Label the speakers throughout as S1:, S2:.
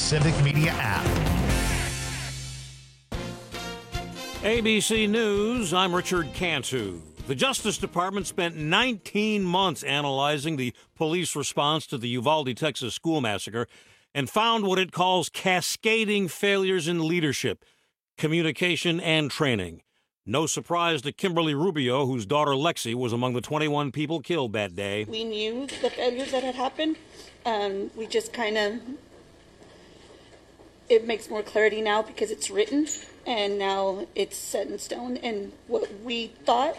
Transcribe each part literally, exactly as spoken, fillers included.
S1: Civic Media app.
S2: A B C News, I'm Richard Cantu. The Justice Department spent nineteen months analyzing the police response to the Uvalde, Texas school massacre and found what it calls cascading failures in leadership, communication, and training. No surprise to Kimberly Rubio, whose daughter Lexi was among the twenty-one people killed that day.
S3: We knew the failures that had happened. Um, we just kind of, it makes more clarity now because it's written and now it's set in stone, and what we thought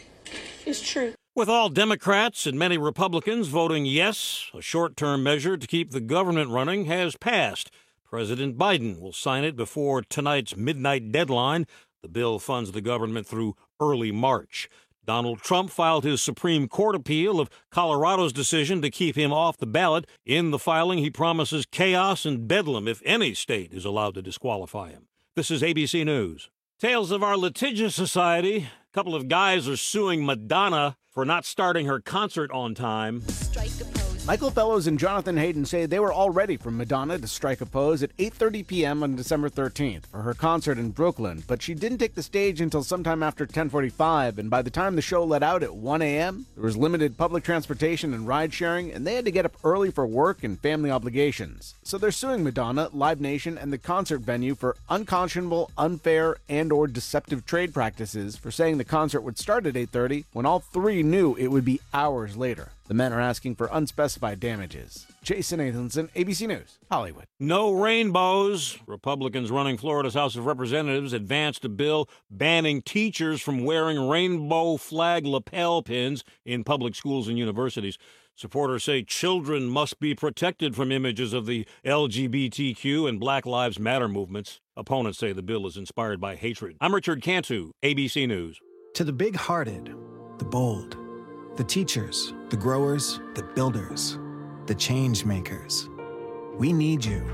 S3: is true.
S2: With all Democrats and many Republicans voting yes, a short-term measure to keep the government running has passed. President Biden will sign it before tonight's midnight deadline. The bill funds the government through early March. Donald Trump filed his Supreme Court appeal of Colorado's decision to keep him off the ballot. In the filing, he promises chaos and bedlam if any state is allowed to disqualify him. This is A B C News. Tales of our litigious society. A couple of guys are suing Madonna for not starting her concert on time.
S4: Strike a pose.
S5: Michael Fellows and Jonathan Hayden say they were all ready for Madonna to strike a pose at eight thirty p.m. on December thirteenth for her concert in Brooklyn, but she didn't take the stage until sometime after ten forty-five, and by the time the show let out at one a.m., there was limited public transportation and ride-sharing, and they had to get up early for work and family obligations. So they're suing Madonna, Live Nation, and the concert venue for unconscionable, unfair, and or deceptive trade practices for saying the concert would start at eight thirty when all three knew it would be hours later. The men are asking for unspecified damages. Jason Nathanson, A B C News, Hollywood.
S2: No rainbows. Republicans running Florida's House of Representatives advanced a bill banning teachers from wearing rainbow flag lapel pins in public schools and universities. Supporters say children must be protected from images of the L G B T Q and Black Lives Matter movements. Opponents say the bill is inspired by hatred. I'm Richard Cantu, A B C News.
S6: To the big-hearted, the bold, the teachers, the growers, the builders, the change makers. We need you.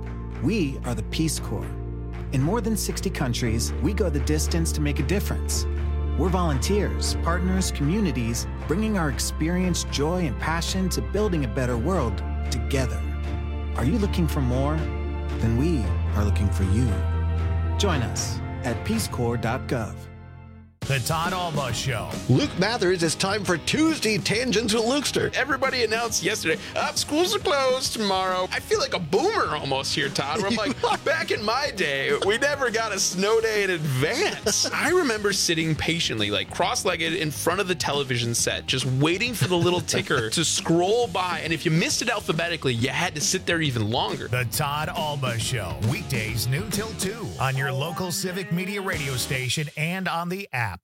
S6: We are the Peace Corps. In more than sixty countries, we go the distance to make a difference. We're volunteers, partners, communities, bringing our experience, joy, and passion to building a better world together. Are you looking for more? Then we are looking for you. Join us at peace corps dot gov.
S1: The Todd Alba Show.
S7: Luke Mathers, it's time for Tuesday Tangents with Lukester.
S8: Everybody announced yesterday, up, schools are closed tomorrow. I feel like a boomer almost here, Todd, where I'm like, back in my day, we never got a snow day in advance. I remember sitting patiently, like cross-legged in front of the television set, just waiting for the little ticker to scroll by. And if you missed it alphabetically, you had to sit there even longer.
S1: The Todd Alba Show. Weekdays noon till two on your local Civic Media radio station and on the app.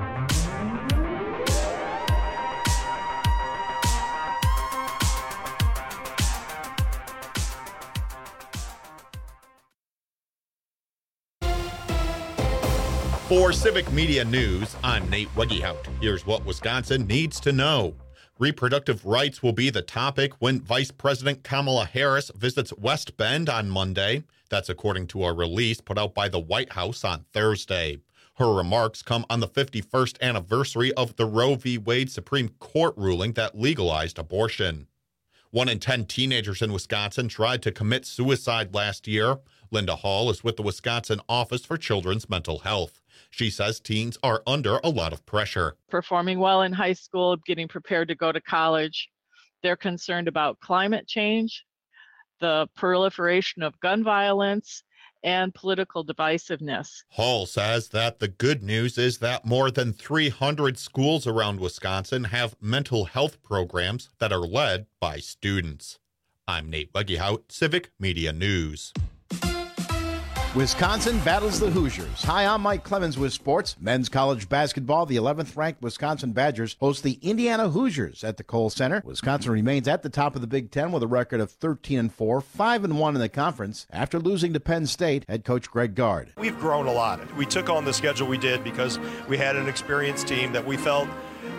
S9: For Civic Media News, I'm Nate Wegehout. Here's what Wisconsin needs to know. Reproductive rights will be the topic when Vice President Kamala Harris visits West Bend on Monday. That's according to a release put out by the White House on Thursday. Her remarks come on the fifty-first anniversary of the Roe v. Wade Supreme Court ruling that legalized abortion. One in ten teenagers in Wisconsin tried to commit suicide last year. Linda Hall is with the Wisconsin Office for Children's Mental Health. She says teens are under a lot of pressure.
S10: Performing well in high school, getting prepared to go to college. They're concerned about climate change, the proliferation of gun violence, and political divisiveness.
S9: Hall says that the good news is that more than three hundred schools around Wisconsin have mental health programs that are led by students. I'm Nate Wegehout, Civic Media News.
S11: Wisconsin battles the Hoosiers. Hi, I'm Mike Clemens with sports. Men's college basketball, the eleventh ranked Wisconsin Badgers host the Indiana Hoosiers at the Kohl Center. Wisconsin remains at the top of the Big Ten with a record of thirteen and four, five and one in the conference after losing to Penn State head coach Greg Gard.
S12: We've grown a lot. We took on the schedule we did because we had an experienced team that we felt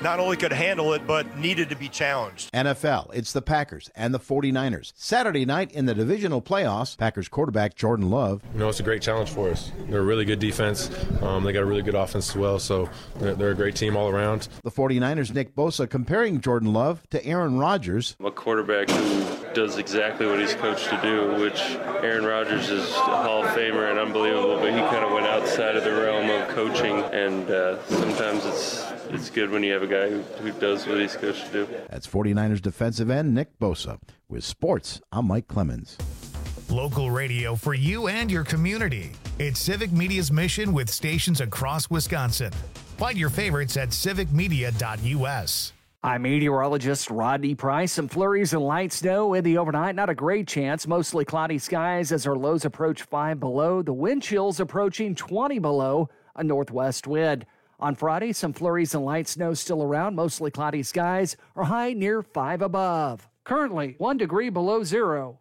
S4: not only could handle it, but needed to be challenged.
S11: N F L, it's the Packers and the forty-niners. Saturday night in the divisional playoffs, Packers quarterback Jordan Love.
S12: You know, it's a great challenge for us. They're a really good defense. Um, they got a really good offense as well, so they're, they're a great team all around.
S11: The forty-niners' Nick Bosa comparing Jordan Love to Aaron Rodgers.
S13: A quarterback who does exactly what he's coached to do, which Aaron Rodgers is a Hall of Famer and unbelievable, but he kind of went outside of the realm of coaching, and uh, sometimes it's it's good when you have a guy who, who does what he's coached to do.
S11: That's forty-niners defensive end Nick Bosa. With sports, I'm Mike Clemens.
S1: Local radio for you and your community. It's Civic Media's mission with stations across Wisconsin. Find your favorites at civic media dot u s.
S14: I'm meteorologist Rodney Price. Some flurries and light snow in the overnight. Not a great chance. Mostly cloudy skies as our lows approach five below. The wind chills approaching twenty below. A northwest wind. On Friday, some flurries and light snow still around. Mostly cloudy skies. Our high near five above. Currently, one degree below zero.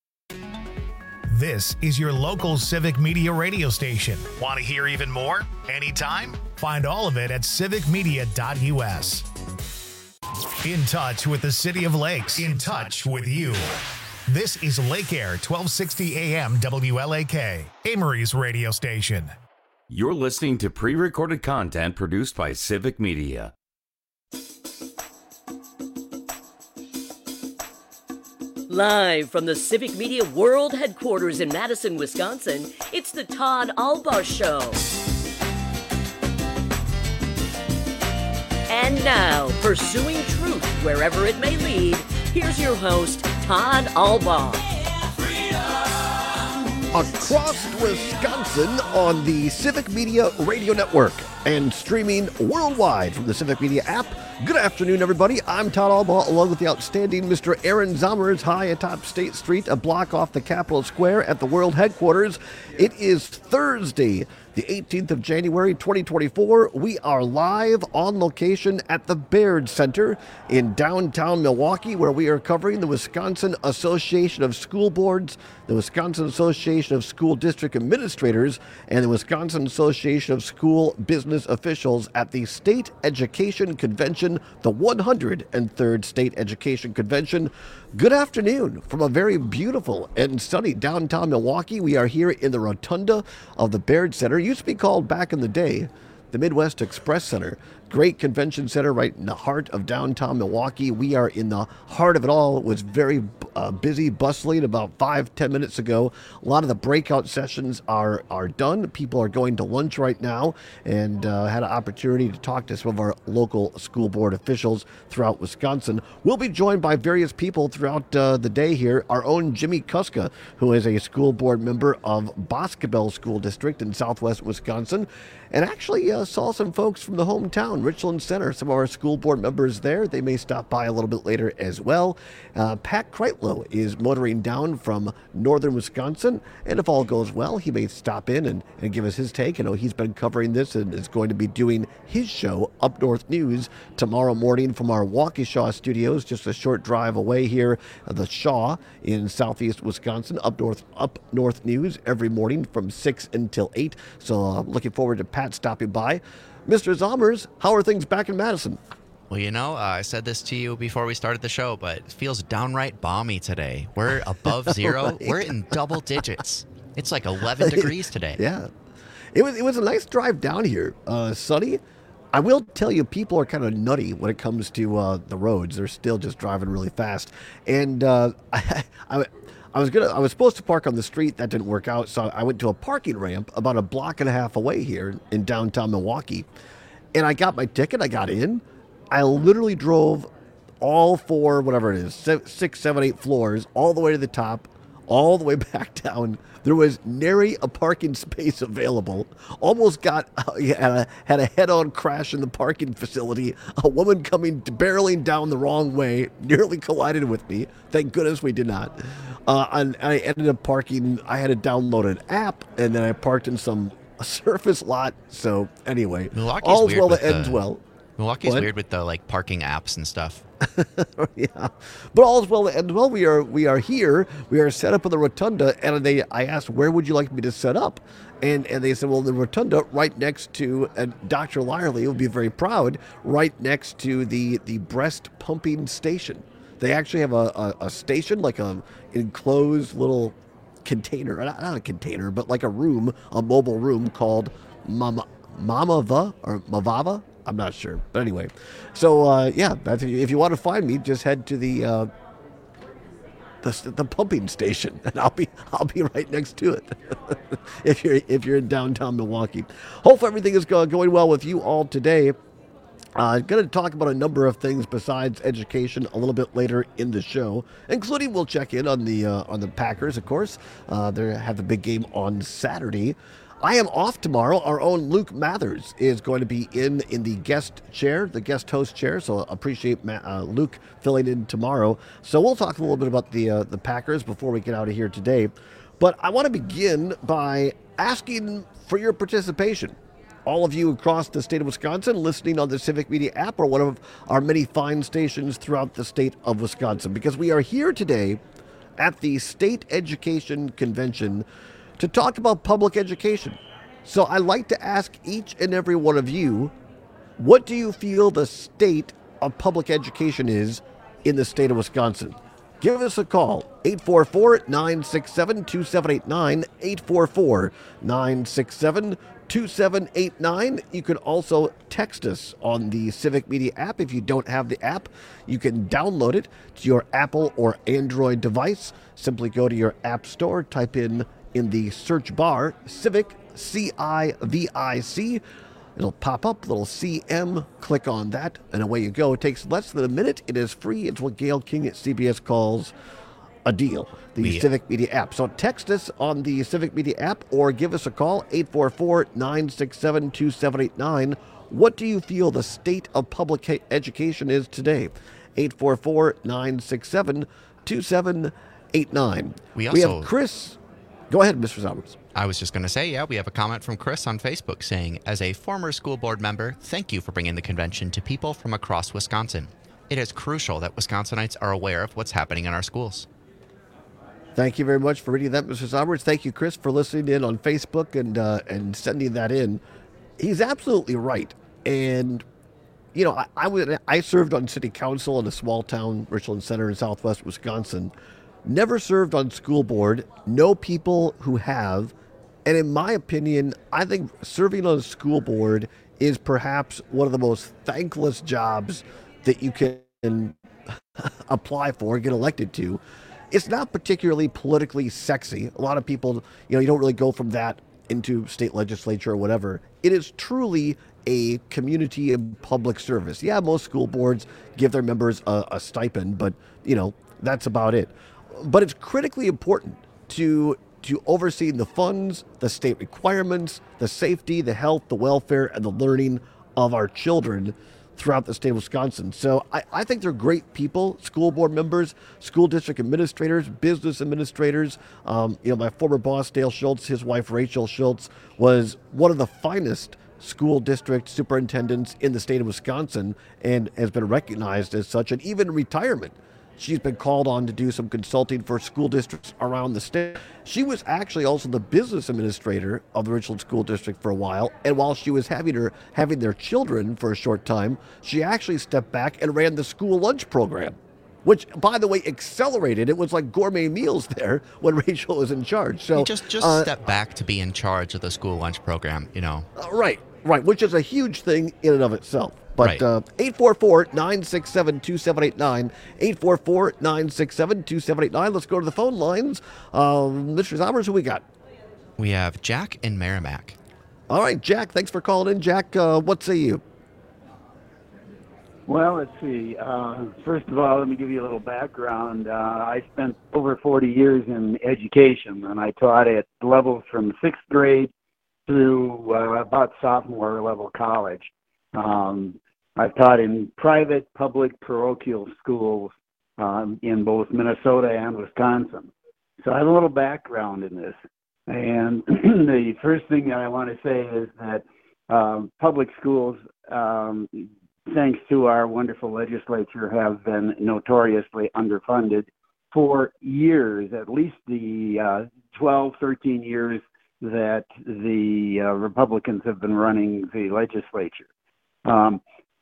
S1: This is your local Civic Media radio station. Want to hear even more? Anytime? Find all of it at civic media dot u s. In touch with the City of Lakes. In touch with you. This is Lake Air, twelve sixty A M W L A K, Amory's radio station.
S15: You're listening to pre-recorded content produced by Civic Media.
S16: Live from the Civic Media World Headquarters in Madison, Wisconsin, it's the Todd Albaugh Show. And now, pursuing truth wherever it may lead, here's your host, Todd Albaugh.
S7: Across Wisconsin on the Civic Media Radio Network and streaming worldwide from the Civic Media app. Good afternoon, everybody. I'm Todd Albaugh, along with the outstanding Mister Aaron Zommers, high atop State Street, a block off the Capitol Square at the World Headquarters. It is Thursday, the eighteenth of January, twenty twenty-four. We are live on location at the Baird Center in downtown Milwaukee, where we are covering the Wisconsin Association of School Boards, the Wisconsin Association of School District Administrators, and the Wisconsin Association of School Business Officials at the State Education Convention, the one hundred third State Education Convention. Good afternoon from a very beautiful and sunny downtown Milwaukee. We are here in the rotunda of the Baird Center. It used to be called back in the day the Midwest Express Center. Great convention center right in the heart of downtown Milwaukee. We are in the heart of it all. It was very uh, busy, bustling about five, ten minutes ago. A lot of the breakout sessions are, are done. People are going to lunch right now, and uh, had an opportunity to talk to some of our local school board officials throughout Wisconsin. We'll be joined by various people throughout uh, the day here. Our own Jimmy Kuska, who is a school board member of Boscobel School District in southwest Wisconsin, and actually uh, saw some folks from the hometown, Richland Center, some of our school board members there. They may stop by a little bit later as well. Uh, Pat Kreitlow is motoring down from northern Wisconsin, and if all goes well, he may stop in and, and give us his take. You know, he's been covering this and is going to be doing his show, Up North News, tomorrow morning from our Waukesha studios, just a short drive away here, uh, the Shaw in southeast Wisconsin. Up North, Up North News every morning from six until eight. So I'm uh, looking forward to Pat stopping by. Mister Zommers, how are things back in Madison?
S17: Well, you know, uh, I said this to you before we started the show, but it feels downright balmy today. We're above zero.
S7: Right.
S17: We're in double digits. It's like eleven degrees today.
S7: Yeah. It was, it was a nice drive down here. Uh, sunny. I will tell you, people are kind of nutty when it comes to uh, the roads. They're still just driving really fast. And uh, I, I I was gonna. I was supposed to park on the street. That didn't work out, so I went to a parking ramp about a block and a half away here in downtown Milwaukee, and I got my ticket. I got in. I literally drove all four, whatever it is, six, seven, eight floors, all the way to the top, all the way back down. There was nary a parking space available. Almost got uh, had a, had a head-on crash in the parking facility. A woman coming barreling down the wrong way nearly collided with me. Thank goodness we did not. Uh, and I ended up parking. I had to download an app, and then I parked in some surface lot. So anyway,
S17: Milwaukee's
S7: all's
S17: weird
S7: well
S17: with
S7: that ends
S17: the,
S7: well.
S17: Milwaukee's
S7: What?
S17: weird with the like parking apps and stuff.
S7: Yeah, but all's well and well. We are we are here. We are set up in the rotunda, and they. I asked, where would you like me to set up? And and they said, well, the rotunda right next to. And Doctor Lyerly will be very proud. Right next to the the breast pumping station. They actually have a, a, a station, like a enclosed little container, not, not a container, but like a room, a mobile room called Mama Mamava or Mavava. I'm not sure, but anyway. So uh, yeah, that's, if you want to find me, just head to the, uh, the the pumping station, and I'll be I'll be right next to it. if you're if you're in downtown Milwaukee. Hopefully everything is go, going well with you all today. I'm uh, going to talk about a number of things besides education a little bit later in the show, including we'll check in on the uh, on the Packers, of course. Uh, they have the big game on Saturday. I am off tomorrow. Our own Luke Mathers is going to be in in the guest chair, the guest host chair. So appreciate Ma- uh, Luke filling in tomorrow. So we'll talk a little bit about the uh, the Packers before we get out of here today. But I want to begin by asking for your participation. All of you across the state of Wisconsin listening on the Civic Media app or one of our many fine stations throughout the state of Wisconsin, because we are here today at the State Education Convention to talk about public education. So I'd like to ask each and every one of you, what do you feel the state of public education is in the state of Wisconsin? Give us a call, eight four four, nine six seven, two seven eight nine, eight four four, nine six seven, two seven eight nine. You can also text us on the Civic Media app. If you don't have the app, you can download it to your Apple or Android device. Simply go to your app store, type in in the search bar, Civic, C I V I C. It'll pop up, little C M, click on that, and away you go. It takes less than a minute. It is free. It's what Gail King at C B S calls a deal, the
S17: we,
S7: Civic Media app. So text us on the Civic Media app or give us a call, eight four four, nine six seven, two seven eight nine. What do you feel the state of public education is today? eight four four, nine six seven, two seven eight nine.
S17: We,
S7: we
S17: also,
S7: have Chris. Go ahead, Mister Roberts.
S17: I was just going to say, yeah, we have a comment from Chris on Facebook saying, as a former school board member, thank you for bringing the convention to people from across Wisconsin. It is crucial that Wisconsinites are aware of what's happening in our schools.
S7: Thank you very much for reading that, Mister Roberts. Thank you, Chris, for listening in on Facebook and uh, and sending that in. He's absolutely right. And, you know, I, I, would, I served on city council in a small town, Richland Center in southwest Wisconsin. Never served on school board. Know people who have. And in my opinion, I think serving on a school board is perhaps one of the most thankless jobs that you can apply for, get elected to. It's not particularly politically sexy. A lot of people, you know, you don't really go from that into state legislature or whatever. It is truly a community and public service. Yeah, most school boards give their members a, a stipend, but, you know, that's about it. But it's critically important to to oversee the funds, the state requirements, the safety, the health, the welfare, and the learning of our children throughout the state of Wisconsin. So I, I think they're great people, school board members, school district administrators, business administrators. Um, you know, my former boss, Dale Schultz, his wife, Rachel Schultz, was one of the finest school district superintendents in the state of Wisconsin and has been recognized as such. And even in retirement, she's been called on to do some consulting for school districts around the state. She was actually also the business administrator of the Richland School District for a while. And while she was having her having their children for a short time, she actually stepped back and ran the school lunch program, which, by the way, accelerated. It was like gourmet meals there when Rachel was in charge. So
S17: you just just
S7: uh,
S17: step back to be in charge of the school lunch program, you know.
S7: Uh, right, right, which is a huge thing in and of itself. But
S17: right.
S7: uh, eight four four, nine six seven, two seven eight nine, eight four four, nine six seven, two seven eight nine. Let's go to the phone lines. Uh, Mister Zomers, who we got?
S17: We have Jack in Merrimack.
S7: All right, Jack, thanks for calling in. Jack, uh, what say you?
S18: Well, let's see. Uh, first of all, let me give you a little background. Uh, I spent over forty years in education, and I taught at levels from sixth grade through uh, about sophomore level college. Um, I've taught in private, public, parochial schools um, in both Minnesota and Wisconsin. So I have a little background in this. And the first thing that I want to say is that um, public schools um, thanks to our wonderful legislature, have been notoriously underfunded for years, at least the uh, twelve, thirteen years that the uh, Republicans have been running the legislature. Um,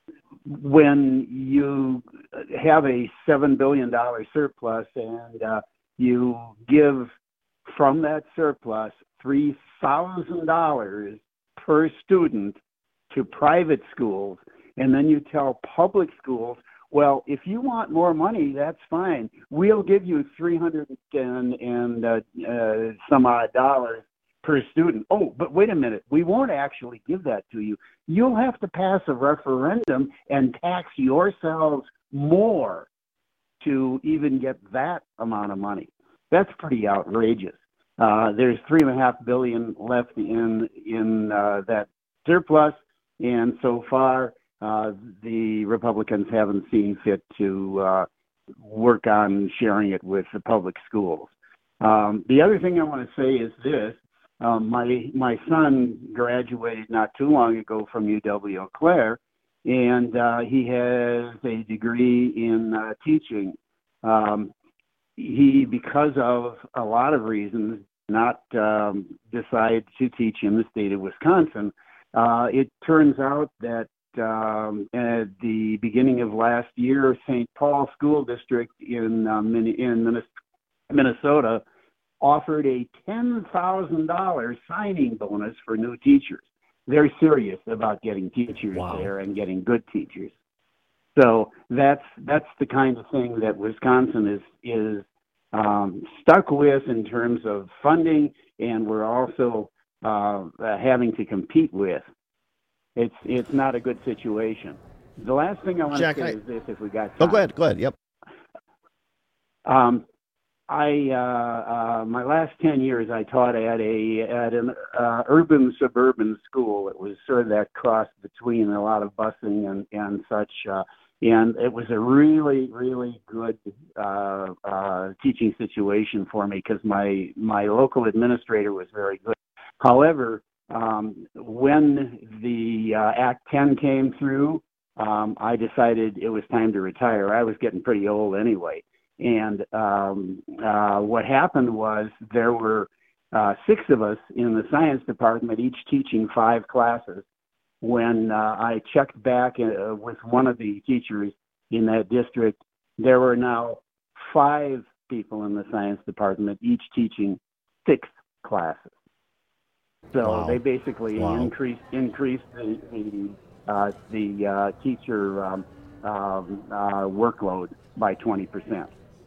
S18: when you have a seven billion dollars surplus and uh, you give from that surplus three thousand dollars per student to private schools, and then you tell public schools, well, if you want more money, that's fine. We'll give you three hundred and, and uh, uh, some odd dollars per student. Oh, but wait a minute. We won't actually give that to you. You'll have to pass a referendum and tax yourselves more to even get that amount of money. That's pretty outrageous. Uh, there's three and a half billion left in in uh, that surplus, and so far uh, the Republicans haven't seen fit to uh, work on sharing it with the public schools. Um, the other thing I want to say is this. Um, my my son graduated not too long ago from U W Eau Claire, and uh, he has a degree in uh, teaching. Um, he, because of a lot of reasons, not um, decide to teach in the state of Wisconsin. Uh, it turns out that um, at the beginning of last year, Saint Paul School District in uh, in Minnesota offered a ten thousand dollars signing bonus for new teachers. They're serious about getting teachers wow. there and getting good teachers. So that's that's the kind of thing that Wisconsin is is um, stuck with in terms of funding, and we're also uh, uh, having to compete with. It's it's not a good situation. The last thing I want
S7: Jack,
S18: to say
S7: I...
S18: is this: if we got time.
S7: Oh, go ahead. Go ahead. Yep.
S18: Um, I uh, uh, my last ten years I taught at a at an uh, urban suburban school. It was sort of that cross between a lot of busing and and such, uh, and it was a really really good uh, uh, teaching situation for me because my my local administrator was very good. However, um, when the uh, Act ten came through, um, I decided it was time to retire. I was getting pretty old anyway. And um, uh, what happened was there were uh, six of us in the science department, each teaching five classes. When uh, I checked back uh, with one of the teachers in that district, there were now five people in the science department, each teaching six classes. So
S7: wow.
S18: they basically
S7: wow.
S18: increased increased the the, uh, the uh, teacher um, um, uh, workload by twenty percent.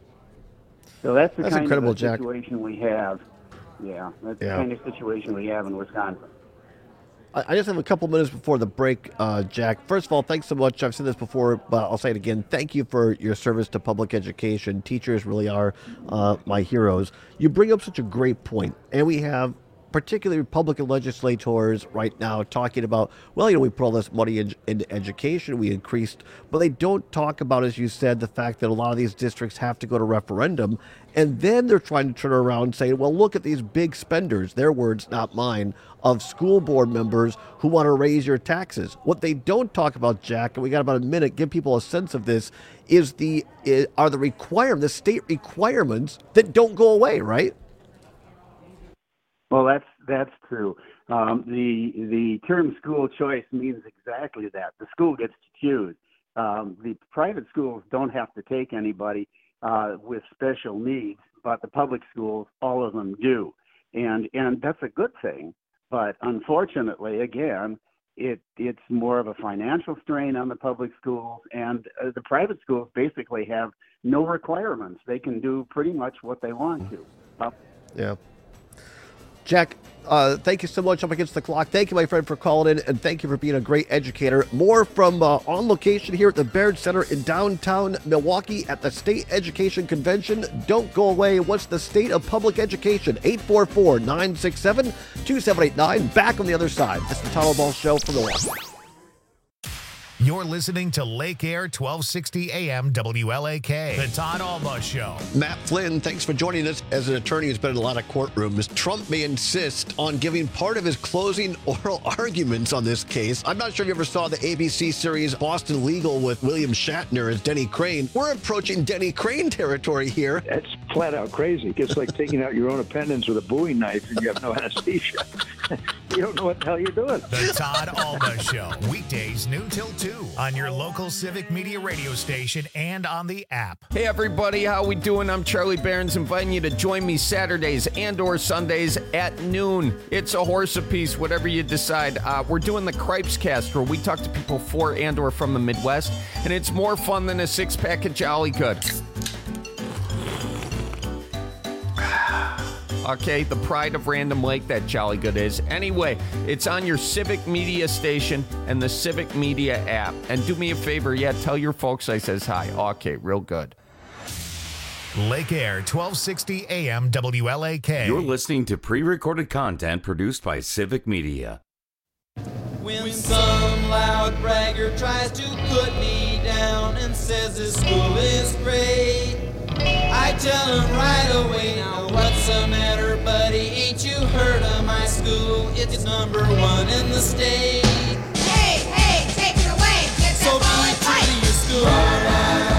S18: So that's the
S7: that's
S18: kind
S7: incredible,
S18: of
S7: Jack.
S18: situation we have. Yeah, that's
S7: yeah.
S18: the kind of situation we have in Wisconsin.
S7: I, I just have a couple minutes before the break, uh, Jack. First of all, thanks so much. I've said this before, but I'll say it again. Thank you for your service to public education. Teachers really are uh, my heroes. You bring up such a great point, and we have particularly Republican legislators right now talking about, well, you know, we put all this money in, into education, we increased, but they don't talk about, as you said, the fact that a lot of these districts have to go to referendum, and then they're trying to turn around and say, well, look at these big spenders, their words, not mine, of school board members who want to raise your taxes. What they don't talk about, Jack, and we got about a minute, give people a sense of this, is the is, are the requirements, the state requirements that don't go away, right?
S18: Well, that's that's true. Um, the the term school choice means exactly that. The school gets to choose. Um, the private schools don't have to take anybody uh, with special needs, but the public schools, all of them do, and and that's a good thing. But unfortunately, again, it it's more of a financial strain on the public schools, and uh, the private schools basically have no requirements. They can do pretty much what they want to. Uh,
S7: yeah. Jack, uh, thank you so much. Up against the clock. Thank you, my friend, for calling in, and thank you for being a great educator. More from uh, on location here at the Baird Center in downtown Milwaukee at the State Education Convention. Don't go away. What's the state of public education? eight four four, nine six seven, two seven eight nine. Back on the other side. This is the Todd Ball Show from Milwaukee.
S1: You're listening to Lake Air twelve sixty A M W L A K, the Todd Alba Show.
S7: Matt Flynn, thanks for joining us. As an attorney who's been in a lot of courtrooms, Trump may insist on giving part of his closing oral arguments on this case. I'm not sure if you ever saw the A B C series Boston Legal with William Shatner as Denny Crane. We're approaching Denny Crane territory here.
S19: That's flat out crazy. It's like taking out your own appendix with a Bowie knife and you have no anesthesia. You don't know what the hell you're doing.
S1: The Todd Alba Show, weekdays noon till two on your local Civic Media radio station and on the app.
S20: Hey everybody, how we doing? I'm Charlie Barons, inviting you to join me Saturdays and or Sundays at noon. It's a horse apiece, whatever you decide. Uh, we're doing the Cripes Cast, where we talk to people for and or from the Midwest, and it's more fun than a six-pack of Jolly Good. Okay, the pride of Random Lake, that Jolly Good is. Anyway, it's on your Civic Media station and the Civic Media app. And do me a favor, yeah, tell your folks I says hi. Okay, real good.
S1: Lake Air twelve sixty A M W L A K.
S15: You're listening to pre-recorded content produced by Civic Media.
S21: When some loud bragger tries to put me down and says this school is great, I tell him right away, now what's the matter, buddy? Ain't you heard of my school? It's number one in the state.
S22: Hey, hey, take it away. Get
S21: so
S22: that
S21: be true to your school.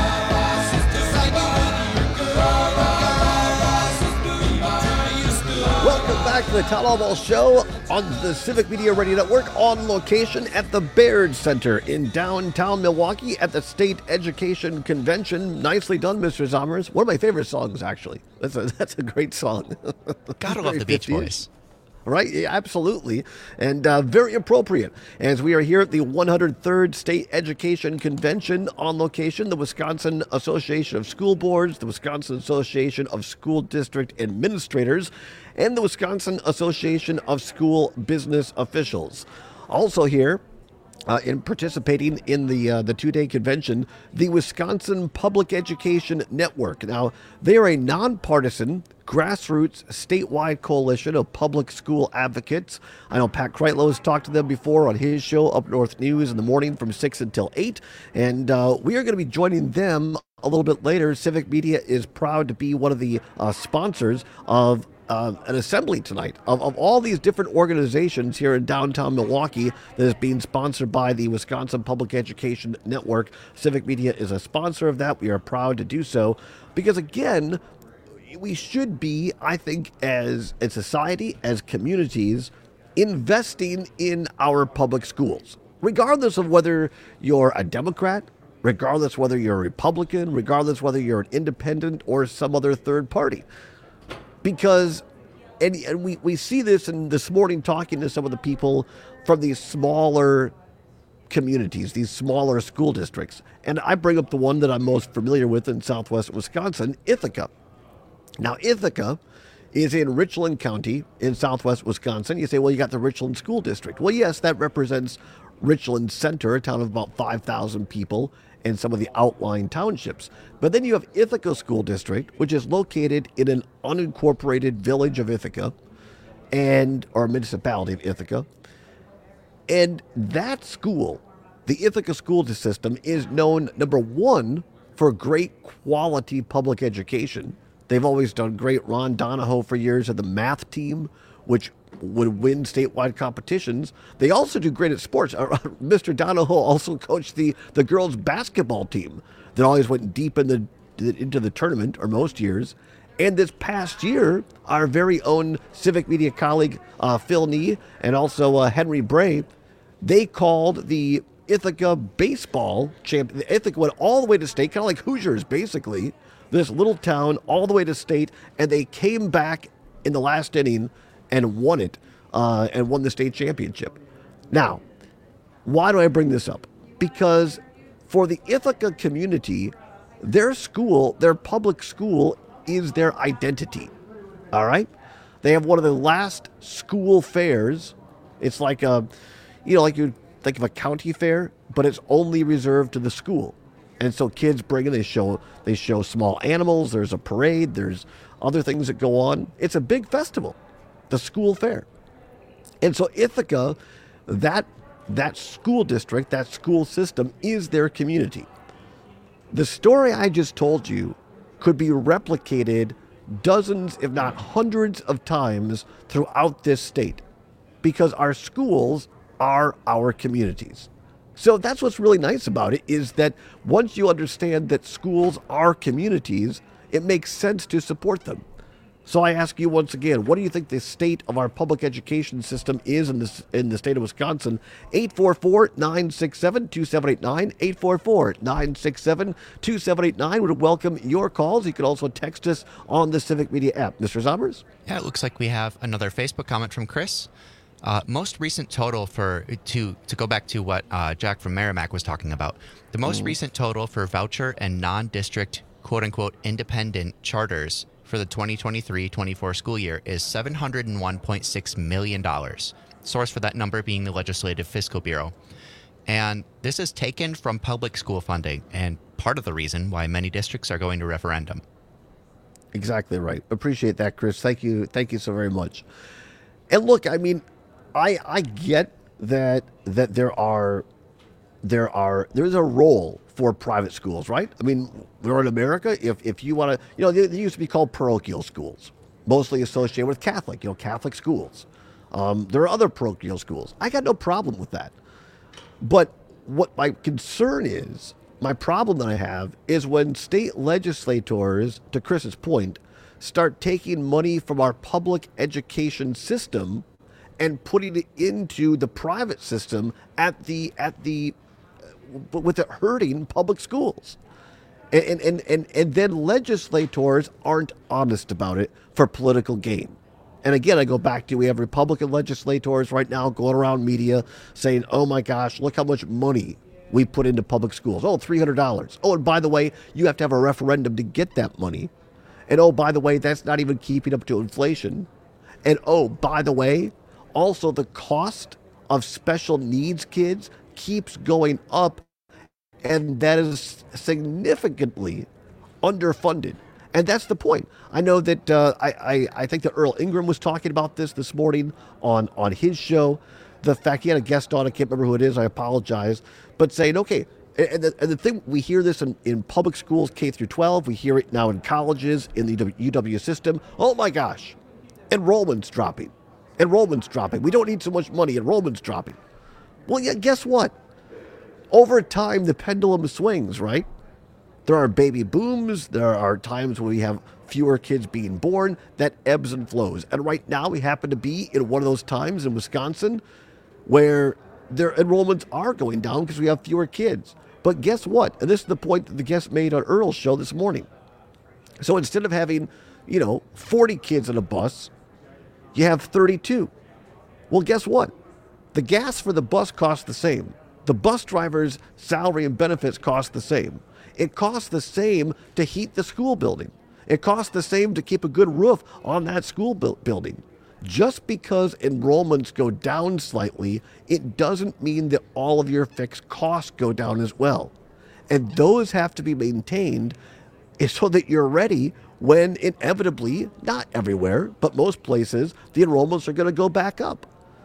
S7: Welcome back to the Todd Alba Show on the Civic Media Radio Network, on location at the Baird Center in downtown Milwaukee at the State Education Convention. Nicely done, Mister Zommers. One of my favorite songs, actually. That's a, that's a great song.
S17: Gotta love the Beach Boys.
S7: Right? Yeah, absolutely. And uh, very appropriate, as we are here at the one hundred third State Education Convention, on location, the Wisconsin Association of School Boards, the Wisconsin Association of School District Administrators, and the Wisconsin Association of School Business Officials. Also here, Uh, in participating in the uh, the two-day convention, the Wisconsin Public Education Network. Now, they are a nonpartisan, grassroots, statewide coalition of public school advocates. I know Pat Kreitlow has talked to them before on his show, Up North News, in the morning from six until eight, and uh, we are going to be joining them a little bit later. Civic Media is proud to be one of the uh, sponsors of Uh, an assembly tonight of, of all these different organizations here in downtown Milwaukee that is being sponsored by the Wisconsin Public Education Network. Civic Media is a sponsor of that. We are proud to do so because, again, we should be, I think, as a society, as communities, investing in our public schools, regardless of whether you're a Democrat, regardless whether you're a Republican, regardless whether you're an independent or some other third party. Because, and, and we, we see this in this morning talking to some of the people from these smaller communities, these smaller school districts. And I bring up the one that I'm most familiar with in southwest Wisconsin, Ithaca. Now, Ithaca is in Richland County in southwest Wisconsin. You say, well, you got the Richland School District. Well, yes, that represents Richland Center, a town of about five thousand people, and some of the outlying townships. But then you have Ithaca School District, which is located in an unincorporated village of Ithaca, and or municipality of Ithaca. And that school, the Ithaca school system, is known, number one, for great quality public education. They've always done great. Ron Donahoe for years had the math team, which would win statewide competitions. They also do great at sports. Mister Donahoe also coached the, the girls basketball team that always went deep in the into the tournament, or most years. And this past year, our very own Civic Media colleague, uh, Phil Nee, and also uh, Henry Bray, they called the Ithaca baseball champion. Ithaca went all the way to state, kind of like Hoosiers, basically. This little town all the way to state, and they came back in the last inning and won it, uh, and won the state championship. Now, why do I bring this up? Because for the Ithaca community, their school, their public school, is their identity. All right? They have one of the last school fairs. It's like a, you know, like you think of a county fair, but it's only reserved to the school. And so kids bring in, they show, they show small animals, there's a parade, there's other things that go on. It's a big festival, the school fair. And so Ithaca, that that school district, that school system is their community. The story I just told you could be replicated dozens, if not hundreds of times throughout this state, because our schools are our communities. So that's what's really nice about it, is that once you understand that schools are communities, it makes sense to support them. So I ask you once again, what do you think the state of our public education system is in this in the state of Wisconsin? eight four four, nine six seven, two seven eight nine, eight four four, nine six seven, two seven eight nine. Would welcome your calls. You can also text us on the Civic Media app. Mister Zombers?
S17: Yeah, it looks like we have another Facebook comment from Chris. Uh, most recent total for, to to go back to what uh, Jack from Merrimack was talking about, the most
S7: Mm.
S17: recent total for voucher and non-district, quote-unquote, independent charters for the twenty twenty-three twenty-four school year is seven hundred one point six million dollars. Source for that number being the Legislative Fiscal Bureau. And this is taken from public school funding, and part of the reason why many districts are going to referendum.
S7: Exactly right. Appreciate that, Chris. Thank you. Thank you so very much. And look, I mean, I I get that that there are there are there's a role for private schools, right? I mean, we're in America. If if you want to, you know, they, they used to be called parochial schools, mostly associated with Catholic, you know, Catholic schools. Um, there are other parochial schools. I got no problem with that. But what my concern is, my problem that I have is when state legislators, to Chris's point, start taking money from our public education system and putting it into the private system at the at the but with it hurting public schools. And, and, and, and then legislators aren't honest about it for political gain. And again, I go back to, we have Republican legislators right now going around media saying, oh my gosh, look how much money we put into public schools. Oh, three hundred dollars. Oh, and by the way, you have to have a referendum to get that money. And oh, by the way, that's not even keeping up to inflation. And oh, by the way, also the cost of special needs kids keeps going up, and that is significantly underfunded. And that's the point. I know that uh, I, I, I think that Earl Ingram was talking about this this morning on, on his show. The fact he had a guest on, I can't remember who it is, I apologize, but saying, okay, and the, and the thing, we hear this in, in public schools, K through twelve, we hear it now in colleges, in the U W system. Oh my gosh, enrollment's dropping. Enrollment's dropping. We don't need so much money, enrollment's dropping. Well, yeah, guess what? Over time, the pendulum swings, right? There are baby booms. There are times when we have fewer kids being born. That ebbs and flows. And right now, we happen to be in one of those times in Wisconsin where their enrollments are going down because we have fewer kids. But guess what? And this is the point that the guest made on Earl's show this morning. So instead of having, you know, forty kids in a bus, you have thirty-two. Well, guess what? The gas for the bus costs the same. The bus driver's salary and benefits cost the same. It costs the same to heat the school building. It costs the same to keep a good roof on that school bu- building. Just because enrollments go down slightly, it doesn't mean that all of your fixed costs go down as well. And those have to be maintained so that you're ready when inevitably, not everywhere, but most places, the enrollments are going to go back up.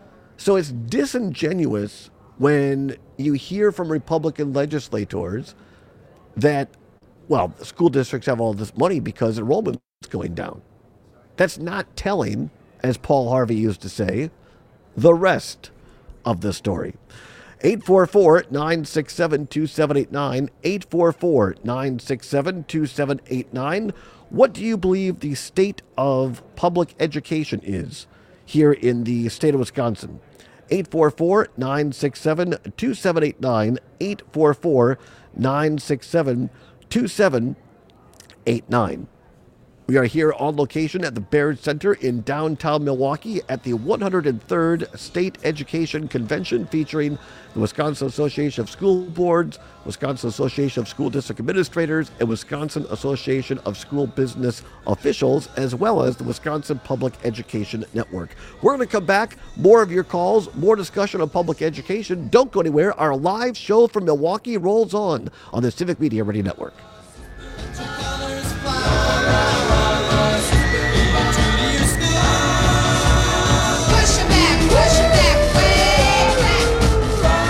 S7: So it's disingenuous when you hear from Republican legislators that, well, the school districts have all this money because enrollment's going down. That's not telling, as Paul Harvey used to say, the rest of the story. eight four four, nine six seven, two seven eight nine, eight four four, nine six seven, two seven eight nine. What do you believe the state of public education is here in the state of Wisconsin? eight four four, nine six seven, two seven eight nine, eight four four, nine six seven, two seven eight nine. We are here on location at the Baird Center in downtown Milwaukee at the one hundred third State Education Convention featuring the Wisconsin Association of School Boards, Wisconsin Association of School District Administrators, and Wisconsin Association of School Business Officials, as well as the Wisconsin Public Education Network. We're going to come back. More of your calls, more discussion on public education. Don't go anywhere. Our live show from Milwaukee rolls on on the Civic Media Radio Network.
S22: Push it back, push it back, way back.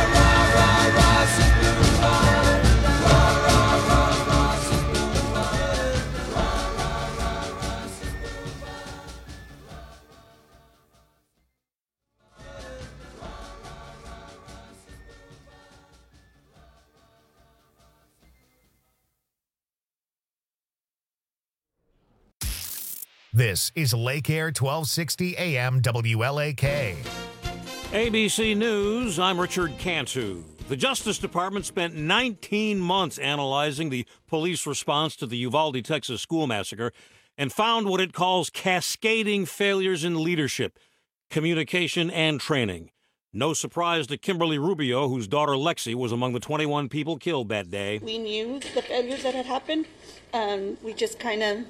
S1: This is Lake Air twelve sixty A M W L A K.
S2: A B C News, I'm Richard Cantu. The Justice Department spent nineteen months analyzing the police response to the Uvalde, Texas school massacre and found what it calls cascading failures in leadership, communication, and training. No surprise to Kimberly Rubio, whose daughter Lexi was among the twenty-one people killed that day.
S3: We knew the failures that had happened. Um, we just kind of,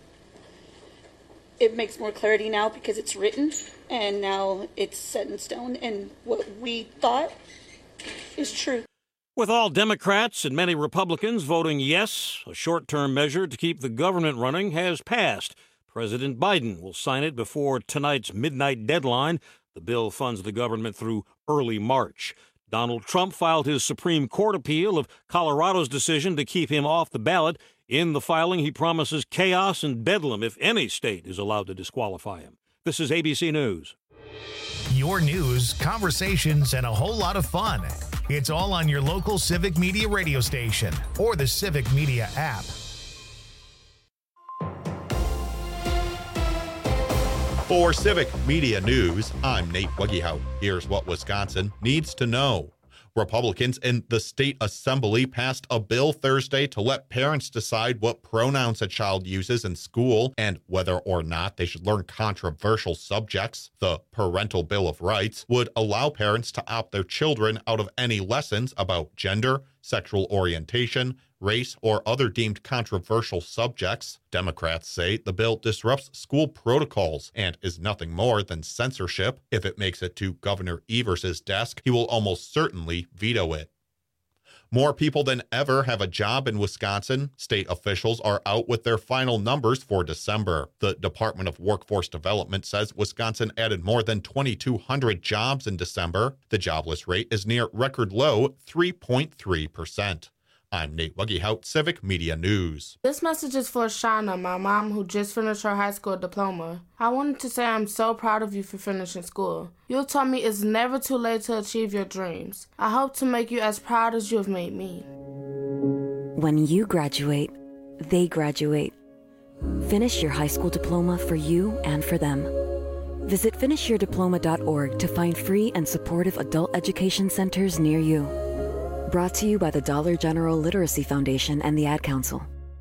S3: it makes more clarity now because it's written and now it's set in stone, and what we thought is true.
S2: With all Democrats and many Republicans voting yes, a short-term measure to keep the government running has passed. President Biden will sign it before tonight's midnight deadline. The bill funds the government through early March. Donald Trump filed his Supreme Court appeal of Colorado's decision to keep him off the ballot. In the filing, he promises chaos and bedlam if any state is allowed to disqualify him. This is A B C News.
S1: Your news, conversations, and a whole lot of fun. It's all on your local Civic Media radio station or the Civic Media app.
S9: For Civic Media News, I'm Nate Wuggehout. Here's what Wisconsin needs to know. Republicans in the state assembly passed a bill Thursday to let parents decide what pronouns a child uses in school and whether or not they should learn controversial subjects. The Parental Bill of Rights would allow parents to opt their children out of any lessons about gender, sexual orientation, race, or other deemed controversial subjects. Democrats say the bill disrupts school protocols and is nothing more than censorship. If it makes it to Governor Evers' desk, he will almost certainly veto it. More people than ever have a job in Wisconsin. State officials are out with their final numbers for December. The Department of Workforce Development says Wisconsin added more than twenty-two hundred jobs in December. The jobless rate is near record low, three point three percent. I'm Nate Wuggehout, Civic Media News.
S5: This message is for Shauna, my mom, who just finished her high school diploma. I wanted to say I'm so proud of you for finishing school. You taught me it's never too late to achieve your dreams. I hope to make you as proud as you have made me.
S23: When you graduate, they graduate. Finish your high school diploma for you and for them. Visit finish your diploma dot org to find free and supportive adult education centers near you. Brought to you by the Dollar General Literacy Foundation and the Ad Council.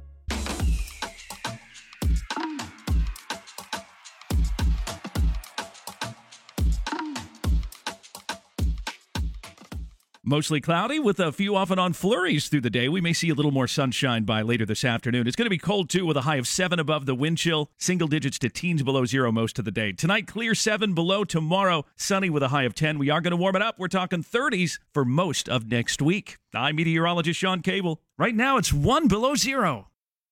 S24: Mostly cloudy with a few off and on flurries through the day. We may see a little more sunshine by later this afternoon. It's going to be cold, too, with a high of seven above the wind chill. Single digits to teens below zero most of the day. Tonight, clear seven below. Tomorrow, sunny with a high of ten. We are going to warm it up. We're talking thirties for most of next week. I'm meteorologist Sean Cable. Right now, it's one below zero.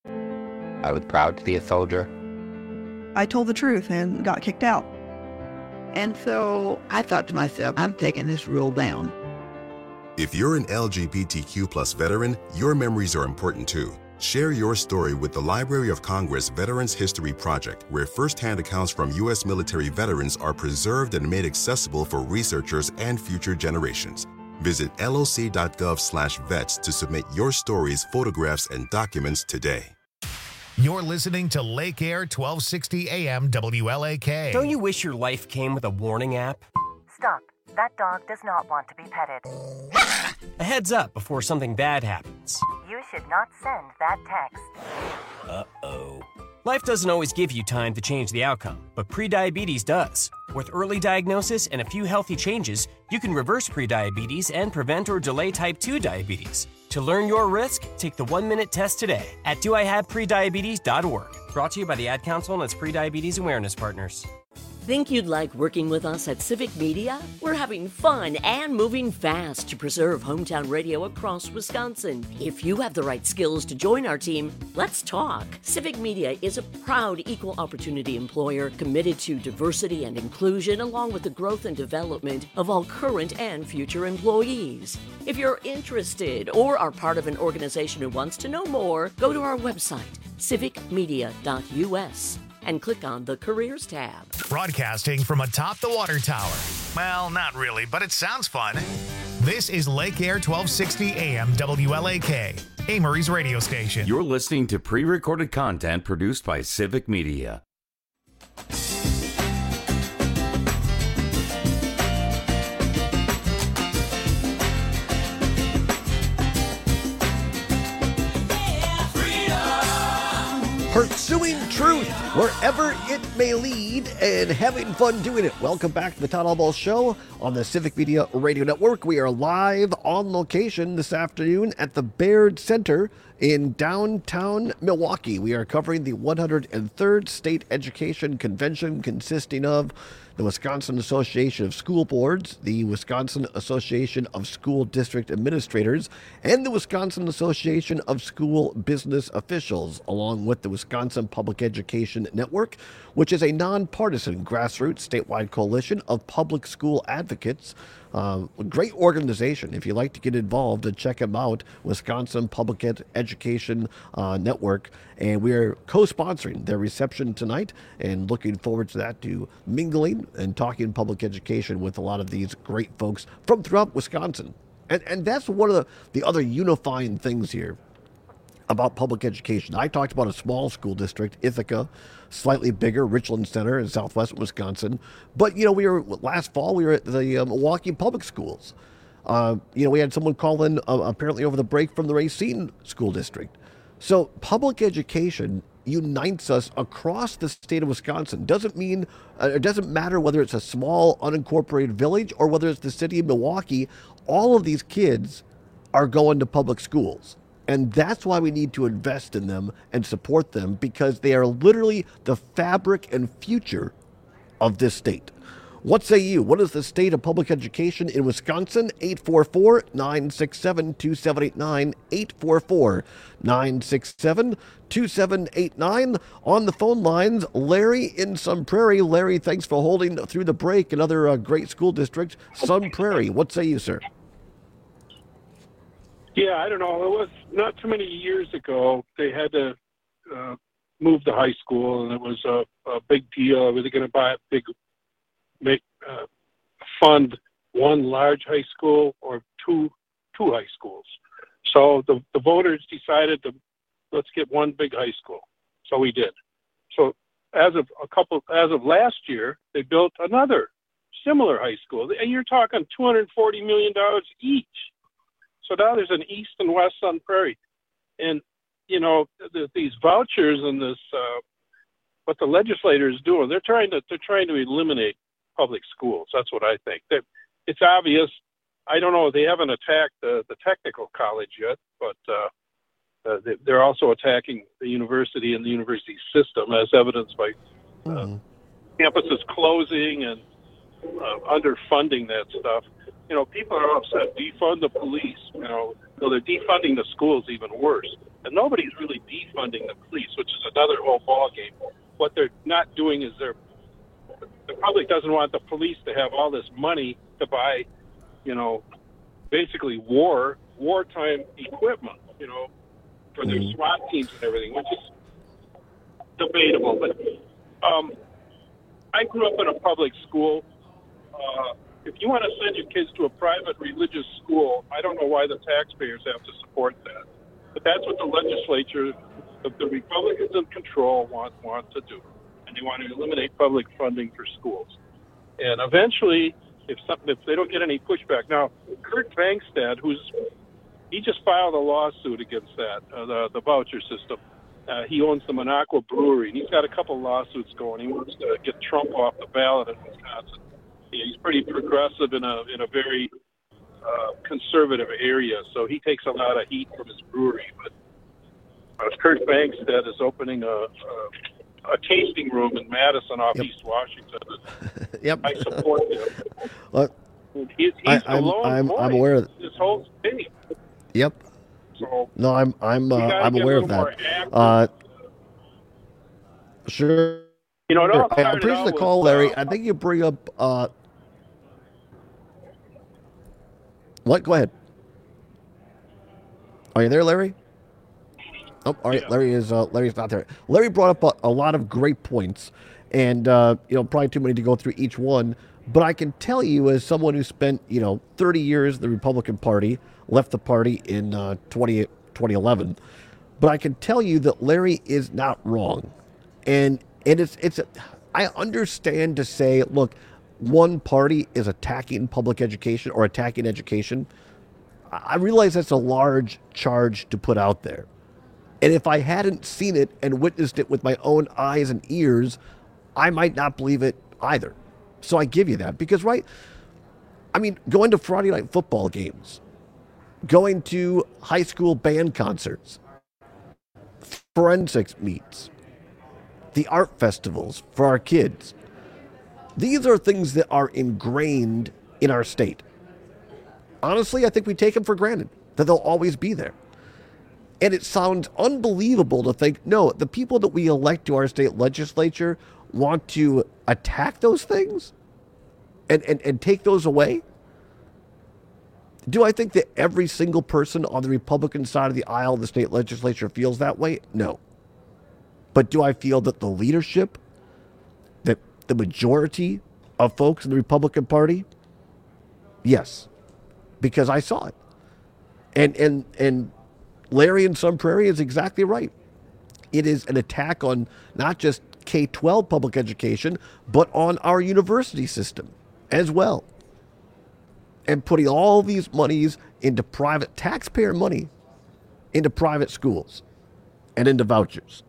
S25: I was proud to be a soldier.
S26: I told the truth and got kicked out.
S27: And so I thought to myself, I'm taking this rule down.
S28: If you're an L G B T Q plus veteran, your memories are important too. Share your story with the Library of Congress Veterans History Project, where firsthand accounts from U S military veterans are preserved and made accessible for researchers and future generations. Visit L O C dot gov slash vets to submit your stories, photographs, and documents today.
S1: You're listening to Lake Air twelve sixty A M W L A K.
S29: Don't you wish your life came with a warning app?
S30: Stop. That dog does not want to be petted.
S29: A heads up before something bad happens.
S30: You should not send that text.
S29: Uh-oh. Life doesn't always give you time to change the outcome, but prediabetes does. With early diagnosis and a few healthy changes, you can reverse prediabetes and prevent or delay type two diabetes. To learn your risk, take the one-minute test today at do I have prediabetes dot org. Brought to you by the Ad Council and its prediabetes awareness partners.
S16: Think you'd like working with us at Civic Media? We're having fun and moving fast to preserve hometown radio across Wisconsin. If you have the right skills to join our team, let's talk. Civic Media is a proud equal opportunity employer committed to diversity and inclusion along with the growth and development of all current and future employees. If you're interested or are part of an organization who wants to know more, go to our website, civic media dot U S. and click on the Careers tab.
S1: Broadcasting from atop the water tower. Well, not really, but it sounds fun. This is Lake Air twelve sixty A M W L A K, Amory's radio station.
S15: You're listening to pre-recorded content produced by Civic Media.
S7: pursuing truth wherever it may lead and having fun doing it. Welcome back to the Todd Albaugh Show on the Civic Media Radio Network. We are live on location this afternoon at the Baird Center in downtown Milwaukee. We are covering the one hundred third State Education Convention, consisting of the Wisconsin Association of School Boards, the Wisconsin Association of School District Administrators, and the Wisconsin Association of School Business Officials, along with the Wisconsin Public Education Network, which is a nonpartisan grassroots statewide coalition of public school advocates. Uh, a great organization. If you'd like to get involved, uh, check them out, Wisconsin Public Ed- Education uh, Network. And we are co-sponsoring their reception tonight and looking forward to that, to mingling and talking public education with a lot of these great folks from throughout Wisconsin. And and that's one of the, the other unifying things here about public education. I talked about a small school district, Ithaca, slightly bigger, Richland Center in southwest Wisconsin. But, you know, we were, last fall, we were at the uh, Milwaukee Public Schools. Uh, you know, we had someone call in uh, apparently over the break from the Racine School District. So public education unites us across the state of Wisconsin. Doesn't mean, uh, it doesn't matter whether it's a small unincorporated village or whether it's the city of Milwaukee. All of these kids are going to public schools. And that's why we need to invest in them and support them, because they are literally the fabric and future of this state. What say you? What is the state of public education in Wisconsin? eight four four, nine six seven, two seven eight nine, eight four four, nine six seven, two seven eight nine. On the phone lines, Larry in Sun Prairie. Larry, thanks for holding through the break. Another uh, great school district, Sun Prairie. What say you, sir?
S4: Yeah, I don't know. It was not too many years ago. They had to uh, move the high school, and it was a, a big deal. Were they going to buy a big, make uh, fund one large high school or two two high schools? So the the voters decided to let's get one big high school. So we did. So as of a couple, as of last year, they built another similar high school, and you're talking two hundred forty million dollars each. So now there's an East and West Sun Prairie. And, you know, the, these vouchers and this, uh, what the legislators doing, they're trying to, they're trying to eliminate public schools. That's what I think. They're, it's obvious. I don't know. They haven't attacked the, the technical college yet, but uh, uh, they, they're also attacking the university and the university system, as evidenced by uh, mm-hmm. campuses closing and uh, underfunding that stuff. You know, people are upset. Defund the police. You know, so they're defunding the schools even worse. And nobody's really defunding the police, which is another whole ballgame. What they're not doing is they're the public doesn't want the police to have all this money to buy, you know, basically war wartime equipment. You know, for their
S7: Mm-hmm.
S4: SWAT teams and everything, which is debatable. But um, I grew up in a public school. Uh, If you want to send your kids to a private religious school, I don't know why the taxpayers have to support that. But that's what the legislature, the, the Republicans in control, want want to do. And they want to eliminate public funding for schools. And eventually, if some, if they don't get any pushback. Now, Kurt Bangstad, who's he just filed a lawsuit against that, uh, the, the voucher system. Uh, he owns the Minocqua Brewery, and he's got a couple lawsuits going. He wants to get Trump off the ballot in Wisconsin. Yeah, he's pretty progressive in a in a very uh, conservative area, so he takes a lot of heat from his brewery. But uh, Kurt Bangstad is opening a, a a tasting room in Madison off
S7: Yep.
S4: East Washington.
S7: Yep.
S4: I support him.
S7: Look,
S4: He's, he's
S7: I,
S4: the
S7: I'm,
S4: lone
S7: I'm,
S4: voice
S7: I'm aware of
S4: in this whole state.
S7: Yep.
S4: So
S7: No, I'm I'm uh,
S4: we gotta
S7: I'm
S4: get a
S7: aware of
S4: little
S7: that.
S4: more active.
S7: Uh, sure.
S4: You know, it all
S7: I
S4: started
S7: appreciate
S4: out
S7: the
S4: with,
S7: call, Larry.
S4: uh,
S7: I think you bring up. Uh, what? Go ahead. Are you there, Larry? Oh, all right. Larry is uh, Larry's not there. Larry brought up a, a lot of great points, and uh, you know, probably too many to go through each one. But I can tell you, as someone who spent you know thirty years in the Republican Party, left the party in uh, twenty eleven, but I can tell you that Larry is not wrong, and and it's it's. A, I understand to say, look, one party is attacking public education or attacking education. I realize that's a large charge to put out there. And if I hadn't seen it and witnessed it with my own eyes and ears, I might not believe it either. So I give you that because, right, I mean, going to Friday night football games, going to high school band concerts, forensics meets, the art festivals for our kids. These are things that are ingrained in our state. Honestly, I think we take them for granted, that they'll always be there. And it sounds unbelievable to think, no, the people that we elect to our state legislature want to attack those things and, and, and take those away? Do I think that every single person on the Republican side of the aisle of the state legislature feels that way? No. But do I feel that the leadership, that the majority of folks in the Republican Party? Yes, because I saw it. And and and Larry in Sun Prairie is exactly right. It is an attack on not just K twelve public education, but on our university system as well. And putting all these monies into private, taxpayer money, into private schools and into vouchers.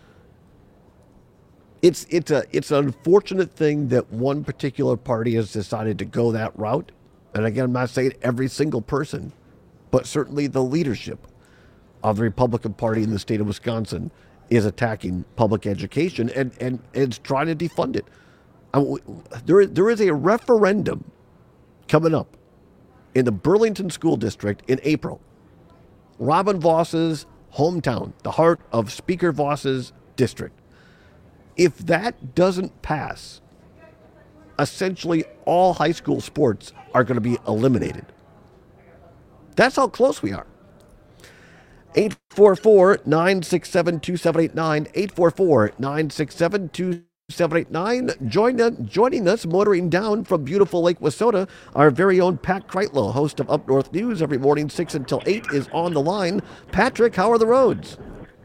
S7: It's it's a it's an unfortunate thing that one particular party has decided to go that route. And again, I'm not saying every single person, but certainly the leadership of the Republican Party in the state of Wisconsin is attacking public education and, and, and is trying to defund it. I mean, there, there is a referendum coming up in the Burlington School District in April. Robin Voss's hometown, the heart of Speaker Voss's district. If that doesn't pass, essentially all high school sports are going to be eliminated. That's how close we are. eight four four, nine six seven, two seven eight nine, eight four four, nine six seven, two seven eight nine. Join, uh, joining us, motoring down from beautiful Lake Wissota, our very own Pat Kreitlow, host of Up North News every morning, six until eight, is on the line. Patrick, how are the roads?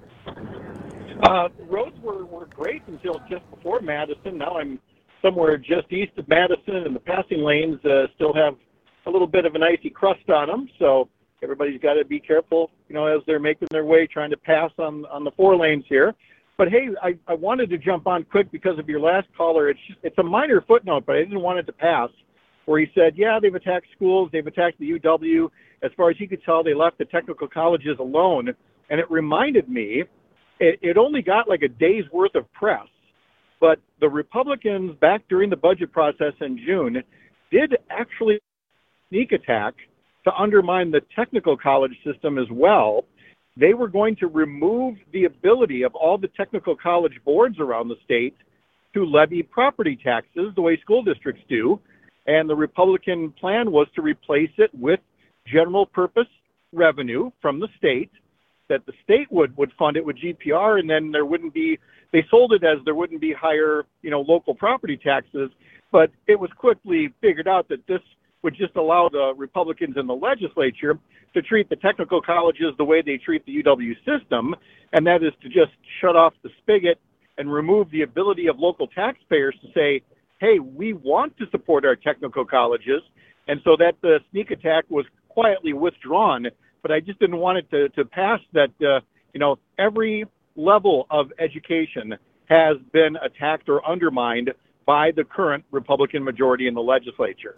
S6: Uh, the roads were, were great until just before Madison. Now I'm somewhere just east of Madison, and the passing lanes uh, still have a little bit of an icy crust on them, so everybody's got to be careful, you know, as they're making their way, trying to pass on, on the four lanes here. But, hey, I, I wanted to jump on quick because of your last caller. It's just, it's a minor footnote, but I didn't want it to pass, where he said, yeah, they've attacked schools, they've attacked the U W. As far as he could tell, they left the technical colleges alone. And it reminded me, it, it only got like a day's worth of press, but the Republicans back during the budget process in June did actually sneak attack to undermine the technical college system as well. They were going to remove the ability of all the technical college boards around the state to levy property taxes the way school districts do. And the Republican plan was to replace it with general purpose revenue from the state, that the state would, would fund it with G P R, and then there wouldn't be, they sold it as there wouldn't be higher, you know, local property taxes. But it was quickly figured out that this would just allow the Republicans in the legislature to treat the technical colleges the way they treat the U W system, and that is to just shut off the spigot and remove the ability of local taxpayers to say, hey, we want to support our technical colleges. And so that the sneak attack was quietly withdrawn, but I just didn't want it to, to pass that, uh, you know, every level of education has been attacked or undermined by the current Republican majority in the legislature.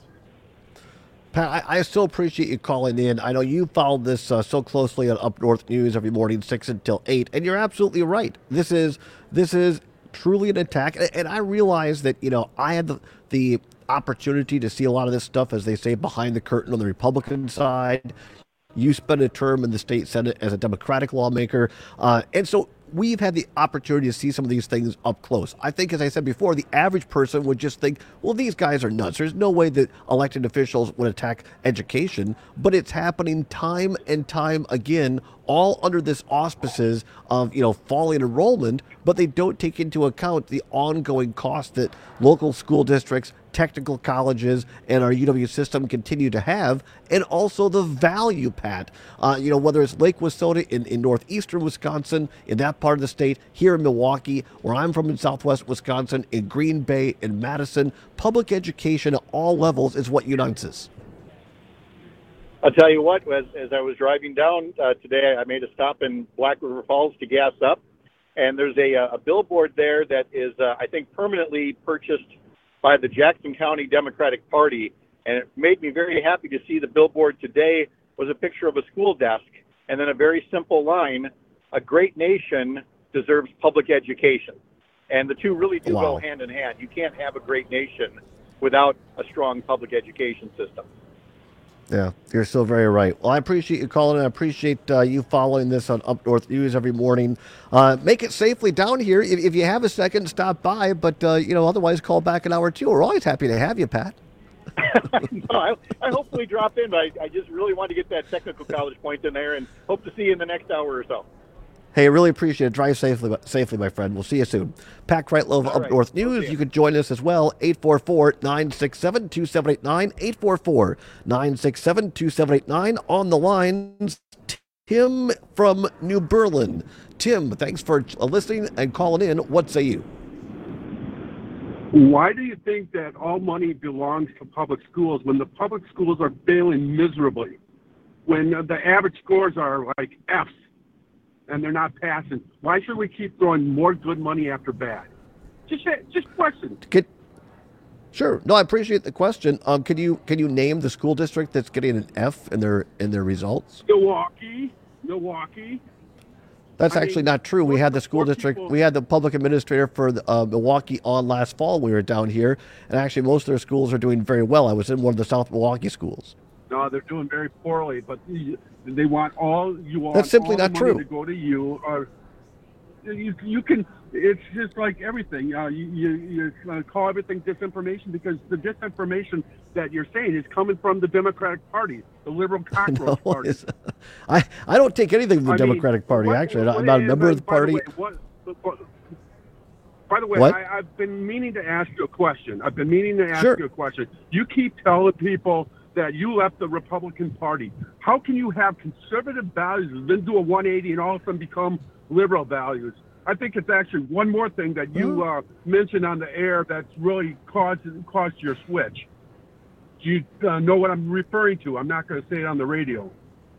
S7: Pat, I, I still appreciate you calling in. I know you followed this uh, so closely on Up North News every morning, six until eight, and you're absolutely right. This is this is truly an attack, and, and I realize that, you know, I had the, the opportunity to see a lot of this stuff, as they say, behind the curtain on the Republican side. You spent a term in the state Senate as a Democratic lawmaker, uh, and so we've had the opportunity to see some of these things up close. I think, as I said before, the average person would just think, well, these guys are nuts. There's no way that elected officials would attack education, but it's happening time and time again, all under this auspices of, you know, falling enrollment, but they don't take into account the ongoing cost that local school districts, technical colleges, and our U W system continue to have, and also the value, Pat. Uh, you know, whether it's Lake Wissota in, in northeastern Wisconsin, in that part of the state, here in Milwaukee, where I'm from in southwest Wisconsin, in Green Bay, in Madison, public education at all levels is what unites us.
S6: I'll tell you what, as, as I was driving down uh, today, I made a stop in Black River Falls to gas up, and there's a, a billboard there that is, uh, I think, permanently purchased by the Jackson County Democratic Party, and it made me very happy to see the billboard today was a picture of a school desk, and then a very simple line, "A great nation deserves public education." And the two really do
S7: Wow.
S6: go hand in hand. You can't have a great nation without a strong public education system.
S7: Yeah, you're so very right. Well, I appreciate you calling. I appreciate uh, you following this on Up North News every morning. Uh, make it safely down here. If, if you have a second, stop by. But, uh, you know, otherwise call back an hour two. We're always happy to have you, Pat.
S6: no, I, I hopefully drop in, but I, I just really want to get that technical college point in there and hope to see you in the next hour or so.
S7: Hey, I really appreciate it. Drive safely, safely, my friend. We'll see you soon. Pat Kreitlow of Up
S6: right.
S7: North News. You can join us as well. eight four four, nine six seven, two seven eight nine. eight four four, nine six seven, two seven eight nine. On the lines, Tim from New Berlin. Tim, thanks for listening and calling in. What say you?
S8: Why do you think that all money belongs to public schools when the public schools are failing miserably? When the average scores are like F's and they're not passing? Why should we keep throwing more good money after bad? Just just question.
S7: Could, sure. No, I appreciate the question. Um, can you can you name the school district that's getting an F in their in their results?
S8: Milwaukee, Milwaukee.
S7: That's
S8: I
S7: actually
S8: mean,
S7: not true. We had the school
S8: more
S7: district,
S8: people-
S7: we had the public administrator for the, uh, Milwaukee on last fall. We were down here, and actually most of their schools are doing very well. I was in one of the South Milwaukee schools.
S8: No, they're doing very poorly, but they want all you want.
S7: That's simply
S8: all the
S7: not
S8: money
S7: true.
S8: To go to you, or you you can. It's just like everything. Uh, you you, you uh, call everything disinformation because the disinformation that you're saying is coming from the Democratic Party, the liberal cockroach
S7: No,
S8: party.
S7: it's- I, I don't take anything from the
S8: I mean,
S7: Democratic Party,
S8: what-
S7: actually.
S8: what
S7: I'm not a
S8: is-
S7: member of the
S8: by
S7: party.
S8: way, what, what- by the way,
S7: What?
S8: I, I've been meaning to ask you a question. I've been meaning to ask
S7: Sure.
S8: you a question. You keep telling people that you left the Republican Party. How can you have conservative values and then do a one eighty and all of a sudden become liberal values? I think it's actually one more thing that you uh, mentioned on the air that's really caused, caused your switch. Do you uh, know what I'm referring to? I'm not going to say it on the radio.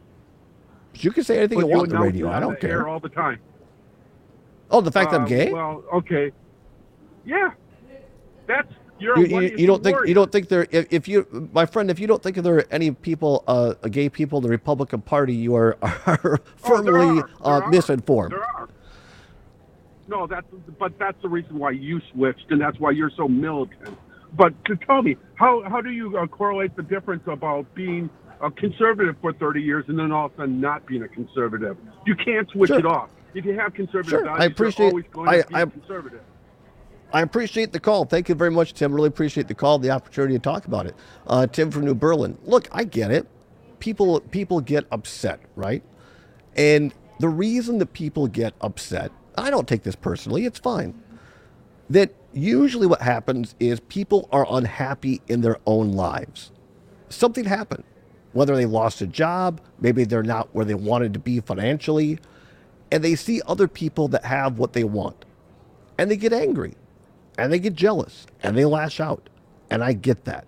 S7: You can say anything
S8: But
S7: you want on the
S8: announce
S7: radio.
S8: it
S7: I
S8: on
S7: don't
S8: the air
S7: care.
S8: all the time.
S7: Oh, the fact that I'm
S8: Uh,
S7: gay?
S8: Well, okay. Yeah. That's you're
S7: You,
S8: a one
S7: you, you don't think
S8: warrior.
S7: you don't think there if, if you my friend if you don't think there are any people uh gay people in the Republican Party, you are, are firmly
S8: are.
S7: uh,
S8: There are.
S7: misinformed.
S8: There are. No, that's but that's the reason why you switched, and that's why you're so militant. But to tell me, how how do you uh, correlate the difference about being a conservative for thirty years and then all of a sudden not being a conservative? You can't switch
S7: Sure.
S8: it off. If you have conservative
S7: Sure.
S8: values,
S7: I appreciate-
S8: you're always going
S7: I-
S8: to be
S7: I-
S8: conservative.
S7: I appreciate the call. Thank you very much, Tim. Really appreciate the call, the opportunity to talk about it. Uh, Tim from New Berlin. Look, I get it. People people get upset, right? And the reason that people get upset, I don't take this personally, it's fine. That usually what happens is people are unhappy in their own lives. Something happened. Whether they lost a job, maybe they're not where they wanted to be financially, and they see other people that have what they want. And they get angry. And they get jealous and they lash out. And I get that.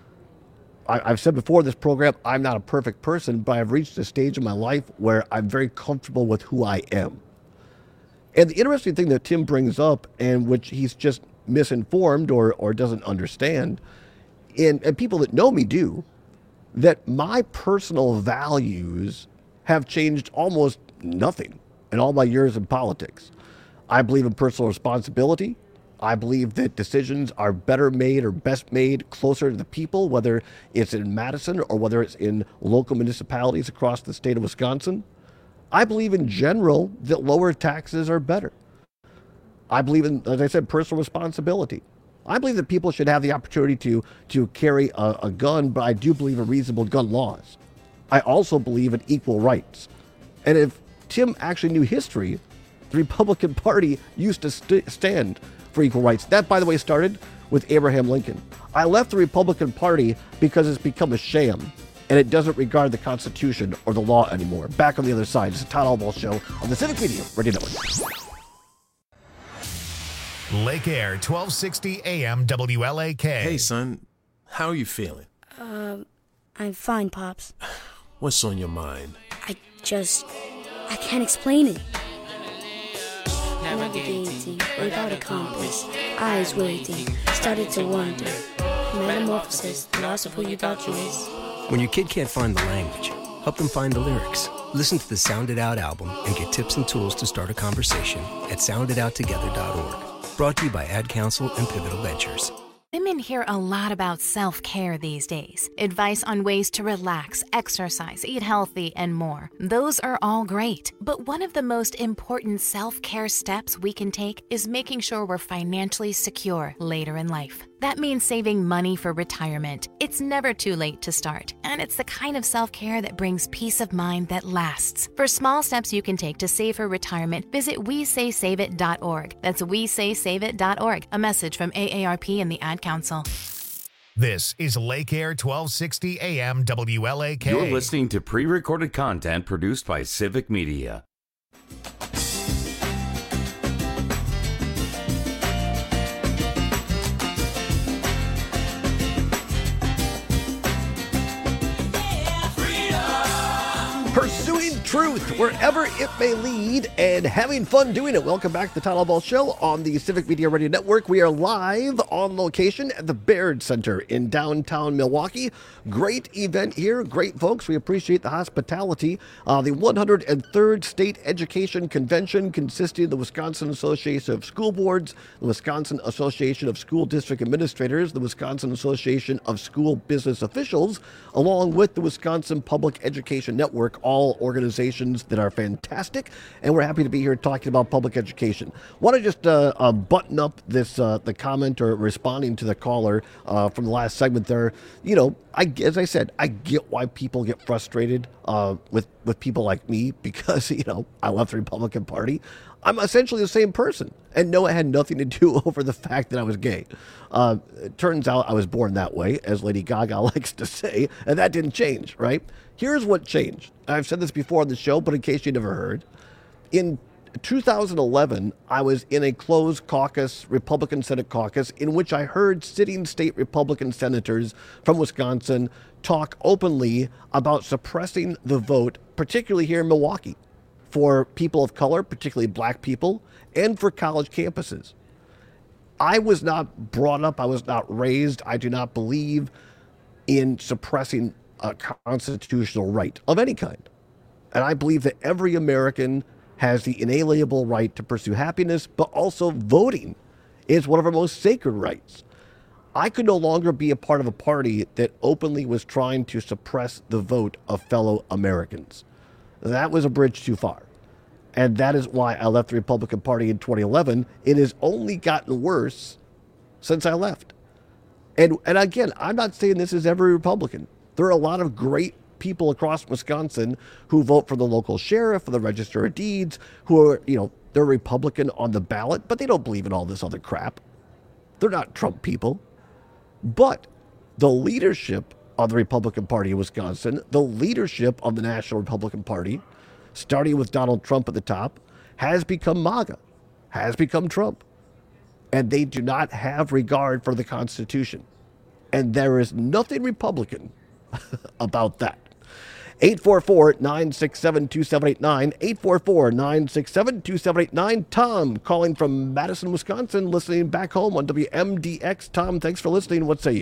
S7: I, I've said before this program, I'm not a perfect person, but I've reached a stage in my life where I'm very comfortable with who I am. And the interesting thing that Tim brings up, and which he's just misinformed or, or doesn't understand, and, and people that know me do, that my personal values have changed almost nothing in all my years in politics. I believe in personal responsibility. I believe that decisions are better made or best made closer to the people, whether it's in Madison or whether it's in local municipalities across the state of Wisconsin. I believe in general that lower taxes are better. I believe in, as I said, personal responsibility. I believe that people should have the opportunity to, to carry a, a gun, but I do believe in reasonable gun laws. I also believe in equal rights. And if Tim actually knew history, the Republican Party used to st- stand for equal rights. That, by the way, started with Abraham Lincoln. I left the Republican Party because it's become a sham, and it doesn't regard the Constitution or the law anymore. Back on the other side, it's the Todd Albaugh Show on the Civic Media Radio Network.
S1: Lake Air, twelve sixty A M W L A K.
S10: Hey, son. How are you feeling?
S11: Um, I'm fine, Pops.
S10: What's on your mind?
S11: I just, I can't explain it. Navigating without a compass, eyes waiting, started to wonder. Metamorphosis, the loss of who you thought you was.
S12: When your kid can't find the language, help them find the lyrics. Listen to the Sound It Out album and get tips and tools to start a conversation at sound it out together dot org. Brought to you by Ad Council and Pivotal Ventures.
S13: Women hear a lot about self-care these days. Advice on ways to relax, exercise, eat healthy, and more. Those are all great. But one of the most important self-care steps we can take is making sure we're financially secure later in life. That means saving money for retirement. It's never too late to start, and it's the kind of self-care that brings peace of mind that lasts. For small steps you can take to save for retirement, visit we say save it dot org. That's we say save it dot org. A message from A A R P and the Ad Council.
S1: This is Lake Air twelve sixty A M W L A K.
S15: You're listening to pre-recorded content produced by Civic Media.
S7: Pursuing truth wherever it may lead and having fun doing it. Welcome back to the Todd Ball Show on the Civic Media Radio Network. We are live on location at the Baird Center in downtown Milwaukee. Great event here. Great folks. We appreciate the hospitality. Uh, the one hundred third State Education Convention, consisting of the Wisconsin Association of School Boards, the Wisconsin Association of School District Administrators, the Wisconsin Association of School Business Officials, along with the Wisconsin Public Education Network, all organizations that are fantastic, and we're happy to be here talking about public education. Want to just uh, uh, button up this uh, the comment or responding to the caller uh, from the last segment there. You know, I, as I said, I get why people get frustrated uh, with with people like me because, you know, I left the Republican Party. I'm essentially the same person, and no, it had nothing to do over the fact that I was gay. Uh, it turns out I was born that way, as Lady Gaga likes to say, and that didn't change, right? Here's what changed. I've said this before on the show, but in case you never heard, in two thousand eleven, I was in a closed caucus, Republican Senate caucus, in which I heard sitting state Republican senators from Wisconsin talk openly about suppressing the vote, particularly here in Milwaukee, for people of color, particularly black people, and for college campuses. I was not brought up, I was not raised, I do not believe in suppressing a constitutional right of any kind. And I believe that every American has the inalienable right to pursue happiness, but also voting is one of our most sacred rights. I could no longer be a part of a party that openly was trying to suppress the vote of fellow Americans. That was a bridge too far. And that is why I left the Republican Party in twenty eleven. It has only gotten worse since I left. And and again, I'm not saying this is every Republican. There are a lot of great people across Wisconsin who vote for the local sheriff, for the Register of Deeds, who are, you know, they're Republican on the ballot, but they don't believe in all this other crap. They're not Trump people. But the leadership of the Republican Party in Wisconsin, the leadership of the National Republican Party, starting with Donald Trump at the top, has become MAGA, has become Trump. And they do not have regard for the Constitution. And there is nothing Republican about that. eight four four, nine six seven, two seven eight nine, eight four four, nine six seven, two seven eight nine. Tom calling from Madison, Wisconsin, listening back home on W M D X. Tom, thanks for listening. What say you?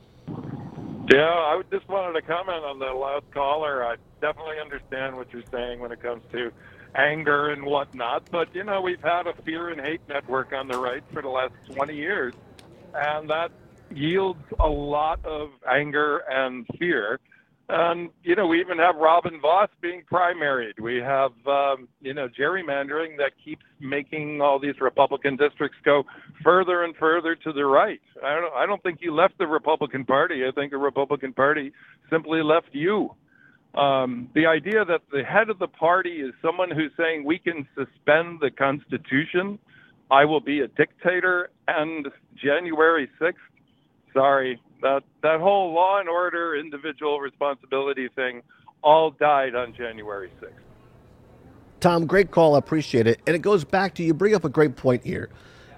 S14: Yeah, I just wanted to comment on the last caller. I definitely understand what you're saying when it comes to anger and whatnot, but, you know, we've had a fear and hate network on the right for the last twenty years, and that yields a lot of anger and fear. And, you know, we even have Robin Vos being primaried. We have, um, you know, gerrymandering that keeps making all these Republican districts go further and further to the right. I don't, I don't think you left the Republican Party. I think the Republican Party simply left you. Um, the idea that the head of the party is someone who's saying we can suspend the Constitution, I will be a dictator, and January sixth, sorry, that that whole law and order, individual responsibility thing all died on January sixth.
S7: Tom, great call. I appreciate it. And it goes back to, you bring up a great point here.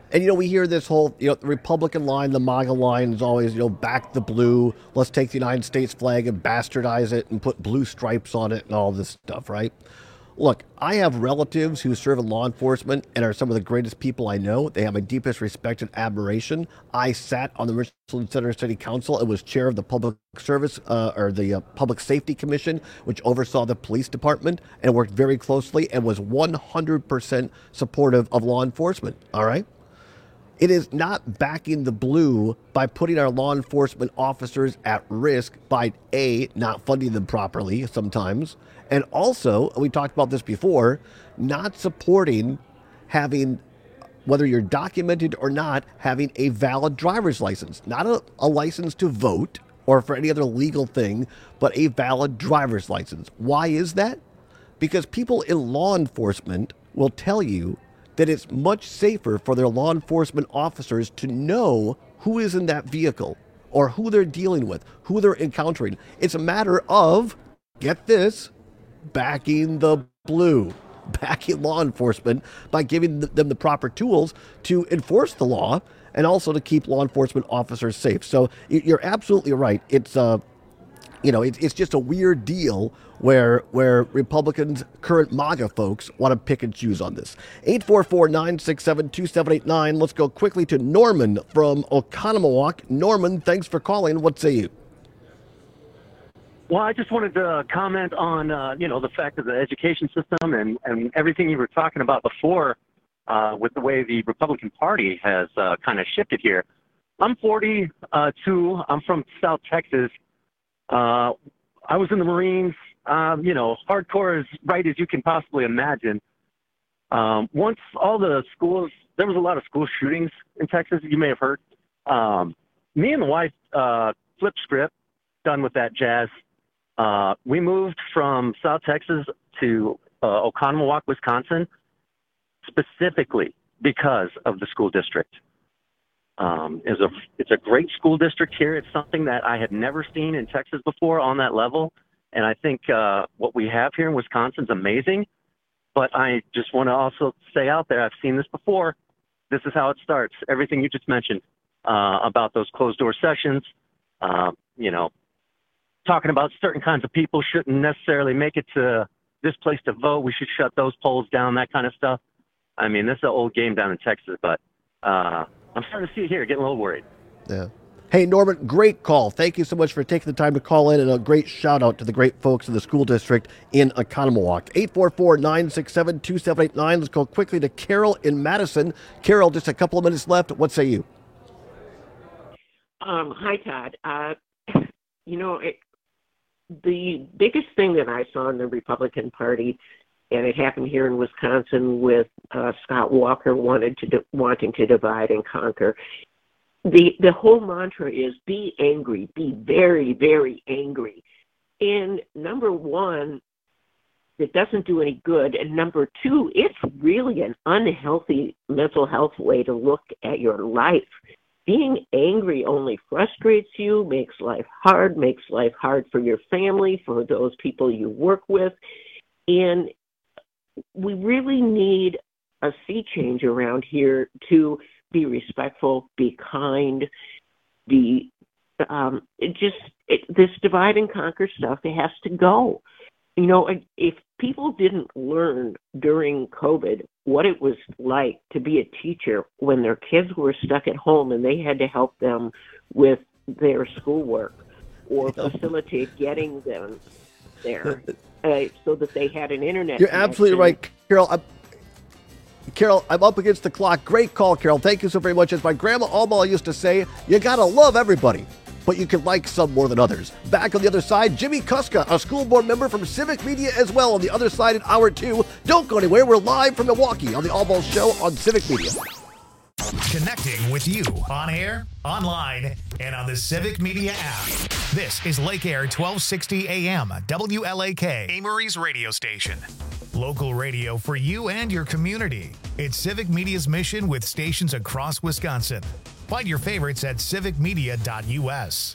S7: And, you know, we hear this whole, you know, the Republican line, the MAGA line is always, you know, back the blue. Let's take the United States flag and bastardize it and put blue stripes on it and all this stuff, right? Look, I have relatives who serve in law enforcement and are some of the greatest people I know. They have my deepest respect and admiration. I sat on the Richland Center City Council and was chair of the Public Service uh, or the uh, Public Safety Commission, which oversaw the police department and worked very closely and was one hundred percent supportive of law enforcement. All right. It is not backing the blue by putting our law enforcement officers at risk by, A, not funding them properly sometimes, and also, we talked about this before, not supporting having, whether you're documented or not, having a valid driver's license. Not a, a license to vote or for any other legal thing, but a valid driver's license. Why is that? Because people in law enforcement will tell you that it's much safer for their law enforcement officers to know who is in that vehicle or who they're dealing with, who they're encountering. It's a matter of, get this, backing the blue, backing law enforcement by giving them the proper tools to enforce the law and also to keep law enforcement officers safe. So you're absolutely right. It's uh, you know, it's it's just a weird deal where where Republicans, current MAGA folks, want to pick and choose on this. eight four four, nine six seven, two seven eight nine. Let's go quickly to Norman from Oconomowoc. Norman, thanks for calling. What say you?
S2: Well, I just wanted to comment on, uh, you know, the fact of the education system and, and everything you were talking about before uh, with the way the Republican Party has uh, kind of shifted here. I'm forty-two. I'm from South Texas. Uh, I was in the Marines, um, you know, hardcore as right as you can possibly imagine. Um, once all the schools, there was a lot of school shootings in Texas, you may have heard. Um, me and the wife uh, flipped script, done with that jazz. Uh, we moved from South Texas to uh, Oconomowoc, Wisconsin, specifically because of the school district. Um, is a it's a great school district here. It's something that I had never seen in Texas before on that level, and I think uh, what we have here in Wisconsin is amazing. But I just want to also say out there, I've seen this before. This is how it starts. Everything you just mentioned uh, about those closed door sessions, uh, you know, talking about certain kinds of people shouldn't necessarily make it to this place to vote. We should shut those polls down, that kind of stuff. I mean, this is an old game down in Texas, but uh, I'm starting to see it here, getting a little worried.
S7: Yeah. Hey, Norman, great call. Thank you so much for taking the time to call in, and a great shout out to the great folks in the school district in Oconomowoc. eight four four, nine six seven, two seven eight nine. Let's go quickly to Carol in Madison. Carol, just a couple of minutes left. What say you?
S3: Um, hi, Todd. Uh, you know, it, the biggest thing that I saw in the Republican Party, and it happened here in Wisconsin with uh, Scott Walker wanted to di- wanting to divide and conquer. The the whole mantra is be angry, be very, very angry. And number one, it doesn't do any good. And number two, it's really an unhealthy mental health way to look at your life. Being angry only frustrates you, makes life hard, makes life hard for your family, for those people you work with. And we really need a sea change around here to be respectful, be kind, be um, it just it, this divide and conquer stuff. It has to go. You know, if people didn't learn during COVID what it was like to be a teacher when their kids were stuck at home and they had to help them with their schoolwork or facilitate getting them there uh, so that they had an internet
S7: You're
S3: connection.
S7: Absolutely right, Carol. I'm, Carol, I'm up against the clock. Great call, Carol. Thank you so very much. As my grandma Alma used to say, you got to love everybody, but you can like some more than others. Back on the other side, Jimmy Kuska, a school board member from Civic Media as well on the other side in hour two. Don't go anywhere. We're live from Milwaukee on the All Balls Show on Civic Media.
S1: Connecting with you on air, online, and on the Civic Media app. This is Lake Air twelve sixty A M, W L A K, Amory's radio station. Local radio for you and your community. It's Civic Media's mission with stations across Wisconsin. Find your favorites at civic media dot U S.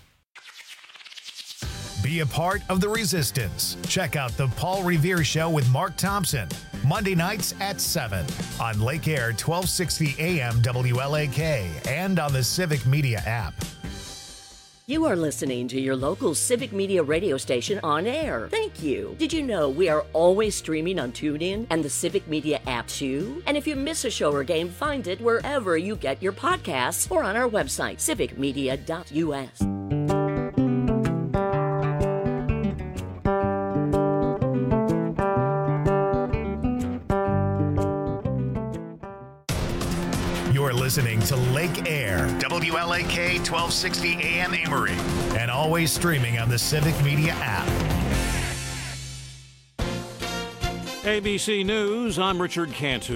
S1: Be a part of the resistance. Check out the Paul Revere Show with Mark Thompson. Monday nights at seven on Lake Air twelve sixty A M W L A K and on the Civic Media app.
S16: You are listening to your local Civic Media radio station on air. Thank you. Did you know we are always streaming on TuneIn and the Civic Media app too? And if you miss a show or game, find it wherever you get your podcasts or on our website, civic media dot U S.
S1: You're listening to Lake Air, W L A K twelve sixty A M Amory, and always streaming on the Civic Media app.
S5: A B C News, I'm Richard Cantu.